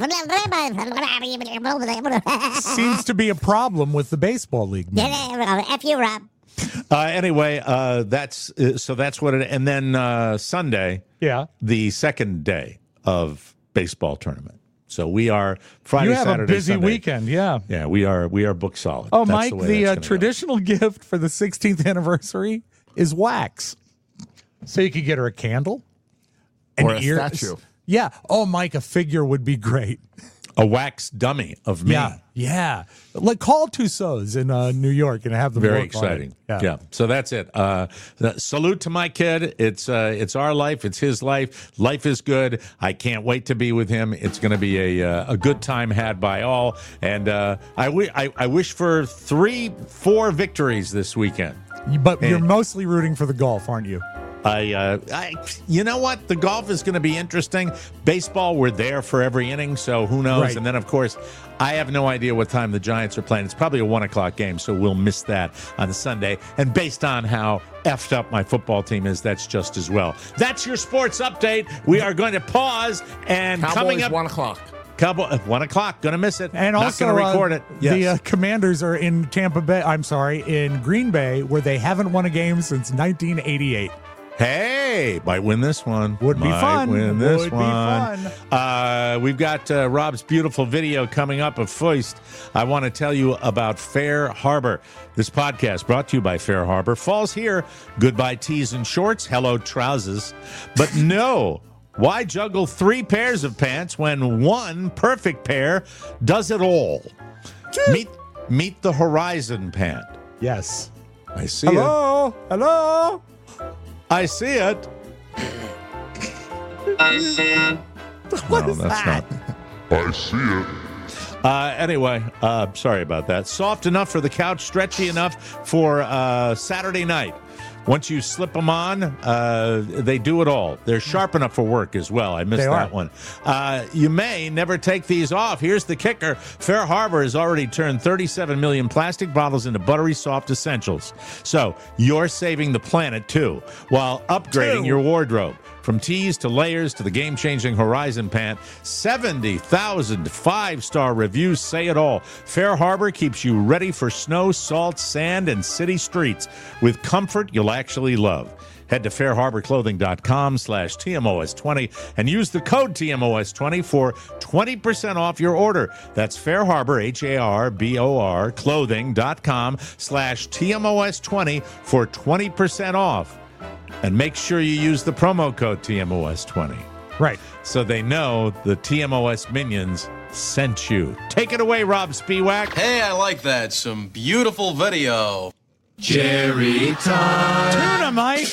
seems to be a problem with the baseball league. Minion. F you, Rob. Uh, anyway, uh, that's uh, so that's what it. And then uh, Sunday, yeah, the second day of baseball tournament. So we are Friday, You have Saturday, a busy Sunday. weekend, yeah. Yeah, we are we are booked solid. Oh, That's Mike, way the, that's uh, gonna go. traditional gift for the sixteenth anniversary is wax. So you could get her a candle, Or an a ear- statue. Yeah. Oh, Mike, a figure would be great. A wax dummy of me. Yeah, yeah. Like call Tussauds in uh, New York and have them Very work on it. exciting. Yeah. Yeah. So that's it. Uh, th- salute to my kid. It's uh, it's our life. It's his life. Life is good. I can't wait to be with him. It's going to be a uh, a good time had by all. And uh, I, wi- I I wish for three, four victories this weekend. But you're And- mostly rooting for the golf, aren't you? I, uh, I, you know what? The golf is going to be interesting. Baseball, we're there for every inning, so who knows? Right. And then, of course, I have no idea what time the Giants are playing. It's probably a one o'clock game, so we'll miss that on Sunday. And based on how effed up my football team is, that's just as well. That's your sports update. We are going to pause and Cowboys, coming up one o'clock. Cowboy, uh, one o'clock. Going to miss it. And Not also, going to record uh, it. Yes. the uh, Commanders are in Tampa Bay. I'm sorry, in Green Bay, where they haven't won a game since nineteen eighty-eight. Hey, might win this one. Would be Might fun. Win this Would be one. fun. Uh, we've got uh, Rob's beautiful video coming up of Foist. I want to tell you about Fair Harbor. This podcast brought to you by Fair Harbor. Fall's here. Goodbye tees and shorts. Hello trousers. But no. Why juggle three pairs of pants when one perfect pair does it all? Meet meet the Horizon pant. Yes. I see it. Hello? Hello? I see it. What No, is that's that? not. I see it. Uh, anyway, uh, sorry about that. Soft enough for the couch, stretchy enough for uh, Saturday night. Once you slip them on, uh, they do it all. They're sharp enough for work as well. I missed They that are. one. Uh, you may never take these off. Here's the kicker. Fair Harbor has already turned thirty-seven million plastic bottles into buttery soft essentials. So you're saving the planet, too, while upgrading Two. your wardrobe. From tees to layers to the game-changing Horizon pant, seventy thousand five-star reviews say it all. Fair Harbor keeps you ready for snow, salt, sand, and city streets with comfort you'll actually love. Head to fairharborclothing.com slash TMOS20 and use the code T M O S twenty for twenty percent off your order. That's Fair Harbor, H A R B O R, clothing.com slash T M O S twenty for twenty percent off. And make sure you use the promo code T M O S twenty. Right. So they know the T M O S minions sent you. Take it away, Rob Spiewak. Hey, I like that. Some beautiful video. Jerry time. Tuna, Mike.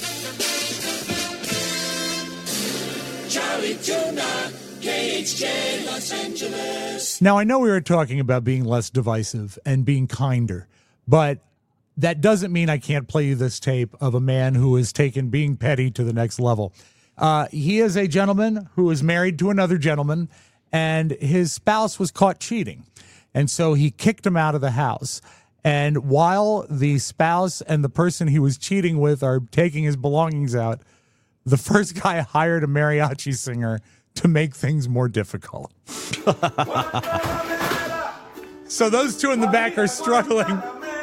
Charlie Tuna, K H J, Los Angeles. Now, I know we were talking about being less divisive and being kinder, but that doesn't mean I can't play you this tape of a man who has taken being petty to the next level. Uh, he is a gentleman who is married to another gentleman, and his spouse was caught cheating. And so he kicked him out of the house. And while the spouse and the person he was cheating with are taking his belongings out, the first guy hired a mariachi singer to make things more difficult. So those two in the back are struggling.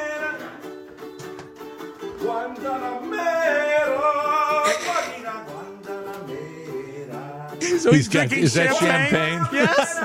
So he's, He's got- drinking is that champagne? champagne? Yes.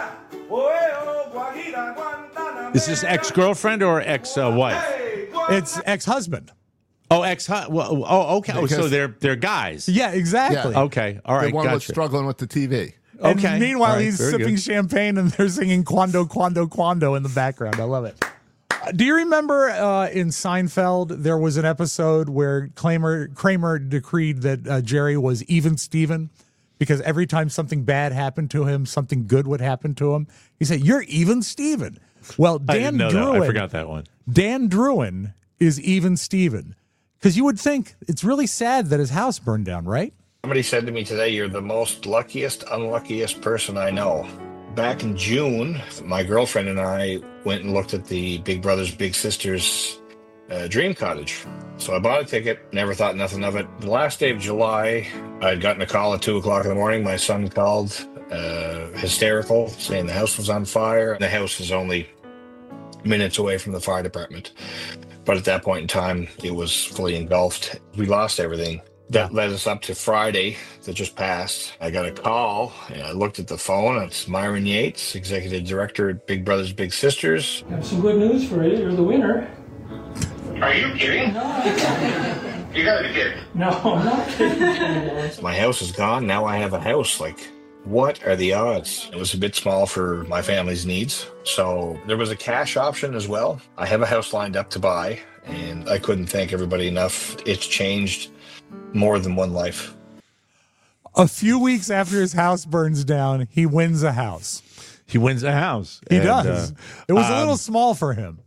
Is this ex-girlfriend or ex-wife? It's ex-husband. Oh, ex. Well, oh, okay. Oh, so Because- they're they're guys. Yeah, exactly. Yeah. Okay. All right. The one was Gotcha. struggling with the T V. And Okay. meanwhile, All right, he's very sipping good. champagne and they're singing Quando, Quando, Quando in the background. I love it. Uh, Do you remember uh, in Seinfeld, there was an episode where Kramer, Kramer decreed that uh, Jerry was even Steven because every time something bad happened to him, something good would happen to him. He said, "You're even Steven." Well, I Dan didn't know Druin, that. I forgot that one. Dan Druin is even Steven. Because you would think it's really sad that his house burned down, right? Somebody said to me today, "You're the most luckiest, unluckiest person I know." Back in June, my girlfriend and I went and looked at the Big Brothers Big Sisters uh, Dream Cottage. So I bought a ticket, never thought nothing of it. The last day of July, I had gotten a call at two o'clock in the morning. My son called, uh, hysterical, saying the house was on fire. The house is only minutes away from the fire department. But at that point in time, it was fully engulfed. We lost everything. That led us up to Friday that just passed. I got a call, and I looked at the phone. It's Myron Yates, Executive Director at Big Brothers Big Sisters. I have some good news for you. You're the winner. Are you kidding? No. You gotta be kidding. No, I'm not kidding. My house is gone. Now I have a house. Like, what are the odds? It was a bit small for my family's needs. So there was a cash option as well. I have a house lined up to buy, and I couldn't thank everybody enough. It's changed more than one life. A few weeks after his house burns down, he wins a house. He wins a house. He And, does. uh, it was a um, little small for him.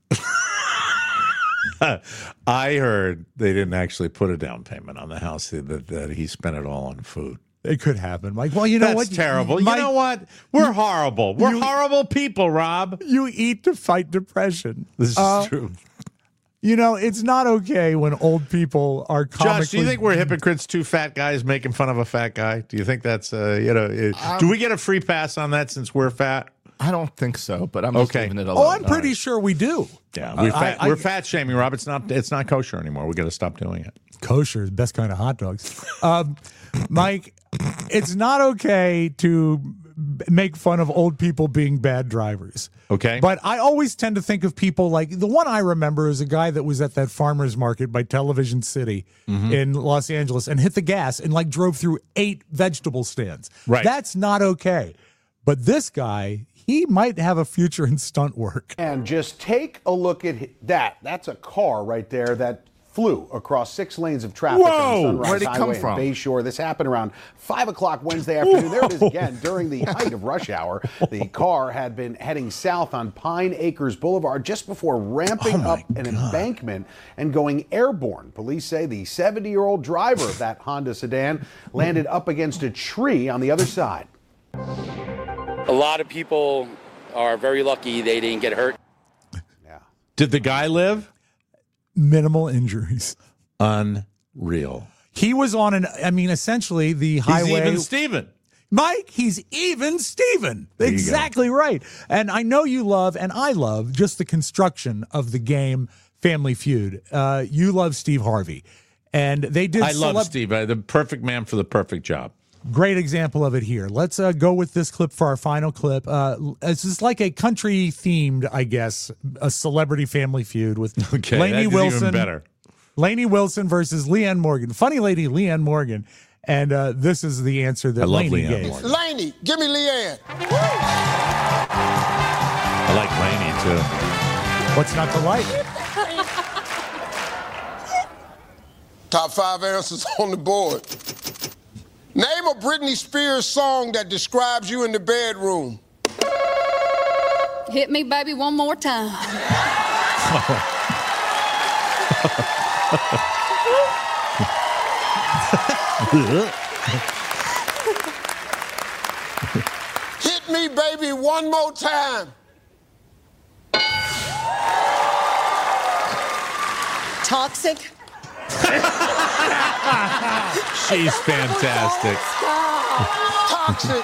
I heard they didn't actually put a down payment on the house, that, that he spent it all on food. It could happen. Like, well, you know That's what? terrible. Mike, you know what? We're horrible. We're you- horrible people, Rob. You eat to fight depression. This is Uh, true. You know, it's not okay when old people are comically... Josh, do you think we're hypocrites, two fat guys making fun of a fat guy? Do you think that's, uh, you know, it, Um, do we get a free pass on that since we're fat? I don't think so, but I'm just Okay. leaving it alone. Oh, I'm pretty sure we do. Yeah, we're, I- fat, I- we're fat shaming, Rob. It's not, it's not kosher anymore. We got to stop doing it. Kosher is the best kind of hot dogs. Um, Mike, it's not okay to b- make fun of old people being bad drivers. Okay. But I always tend to think of people like the one I remember is a guy that was at that farmer's market by Television City Mhm. in Los Angeles and hit the gas and like drove through eight vegetable stands. Right. That's not okay. But this guy, he might have a future in stunt work. And just take a look at hi- that. That's a car right there that flew across six lanes of traffic Whoa! on Sunrise Where'd it come Highway in from? Bayshore. This happened around five o'clock Wednesday afternoon. There it is Whoa! again during the height of rush hour. The car had been heading south on Pine Acres Boulevard just before ramping Oh, up an embankment and going airborne. Police say the seventy-year-old driver of that Honda sedan landed up against a tree on the other side. A lot of people are very lucky they didn't get hurt. Did the guy live? Minimal injuries. Unreal. He was on an, I mean, essentially the highway. He's even Steven. Mike, he's even Steven. There you go. Exactly right. And I know you love, and I love, just the construction of the game Family Feud. Uh, you love Steve Harvey. And they did. I love celeb- Steve. Uh, the perfect man for the perfect job. Great example of it here. Let's uh, go with this clip for our final clip. Uh, it's just like a country themed, I guess, a celebrity Family Feud with Okay, Lainey that is Wilson. even better. Lainey Wilson versus Leanne Morgan. Funny lady Leanne Morgan. And uh, this is the answer that I love Lainey Leanne gave. Morgan. Lainey, give me Leanne. I like Lainey, too. What's not to like? Top five answers on the board. Name a Britney Spears song that describes you in the bedroom. Hit me, baby, one more time. Hit me, baby, one more time. Toxic. She's fantastic. Toxic.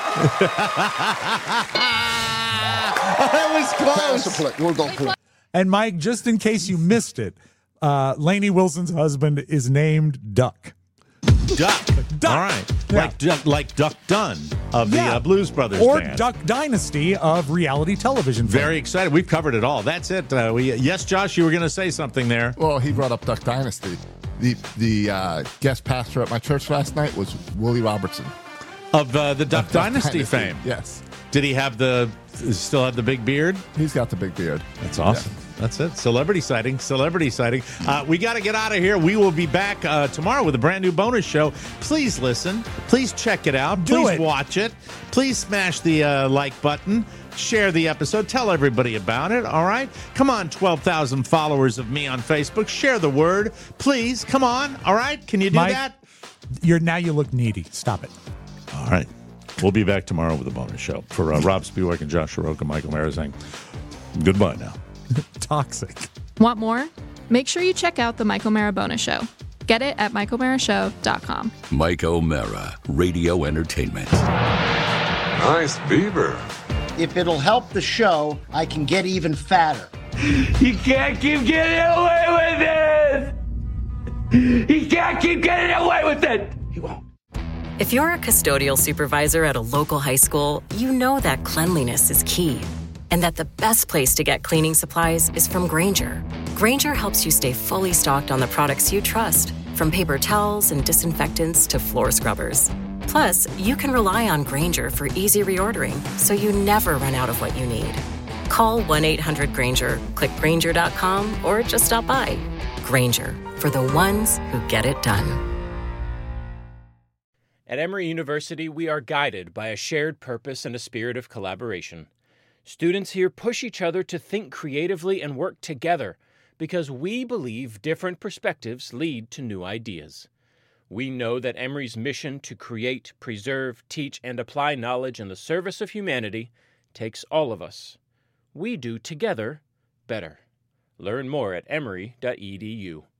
That was close. Pass the play. We're gonna play. And Mike, just in case you missed it, uh, Lainey Wilson's husband is named Duck. Duck. All right. Like, Duck, like Duck Dunn of the Yeah. uh, Blues Brothers Or band. Duck Dynasty of reality television. Very excited. We've covered it all. That's it. Uh, we Yes, Josh, you were going to say something there. Well, he brought up Duck Dynasty. The the uh, guest pastor at my church last night was Willie Robertson. Of uh, the Duck Of Duck Dynasty, Dynasty, fame. yes. Did he have the, still have the big beard? He's got the big beard. That's awesome. That's it. Celebrity sighting. Celebrity sighting. Uh, we got to get out of here. We will be back uh, tomorrow with a brand new bonus show. Please listen. Please check it out. Do Please it. watch it. Please smash the uh, like button. Share the episode. Tell everybody about it. All right. Come on, twelve thousand followers of me on Facebook. Share the word. Please. Come on. All right. Can you do Mike, that? You're now you look needy. Stop it. All right. We'll be back tomorrow with a bonus show. For uh, Rob Spiewak and Josh Shiroka, Michael Mara saying goodbye now. Toxic. Want more? Make sure you check out the Mike O'Mara bonus show. Get it at mike o'mara show dot com. Mike O'Mara, Radio Entertainment. Nice beaver. If it'll help the show, I can get even fatter. You can't keep getting away with it! You can't keep getting away with it! He won't. If you're a custodial supervisor at a local high school, you know that cleanliness is key. And that the best place to get cleaning supplies is from Grainger. Grainger helps you stay fully stocked on the products you trust, from paper towels and disinfectants to floor scrubbers. Plus, you can rely on Grainger for easy reordering, so you never run out of what you need. Call one eight hundred Grainger, click Grainger dot com, or just stop by. Grainger, for the ones who get it done. At Emory University, we are guided by a shared purpose and a spirit of collaboration. Students here push each other to think creatively and work together because we believe different perspectives lead to new ideas. We know that Emory's mission to create, preserve, teach, and apply knowledge in the service of humanity takes all of us. We do together better. Learn more at emory dot e d u.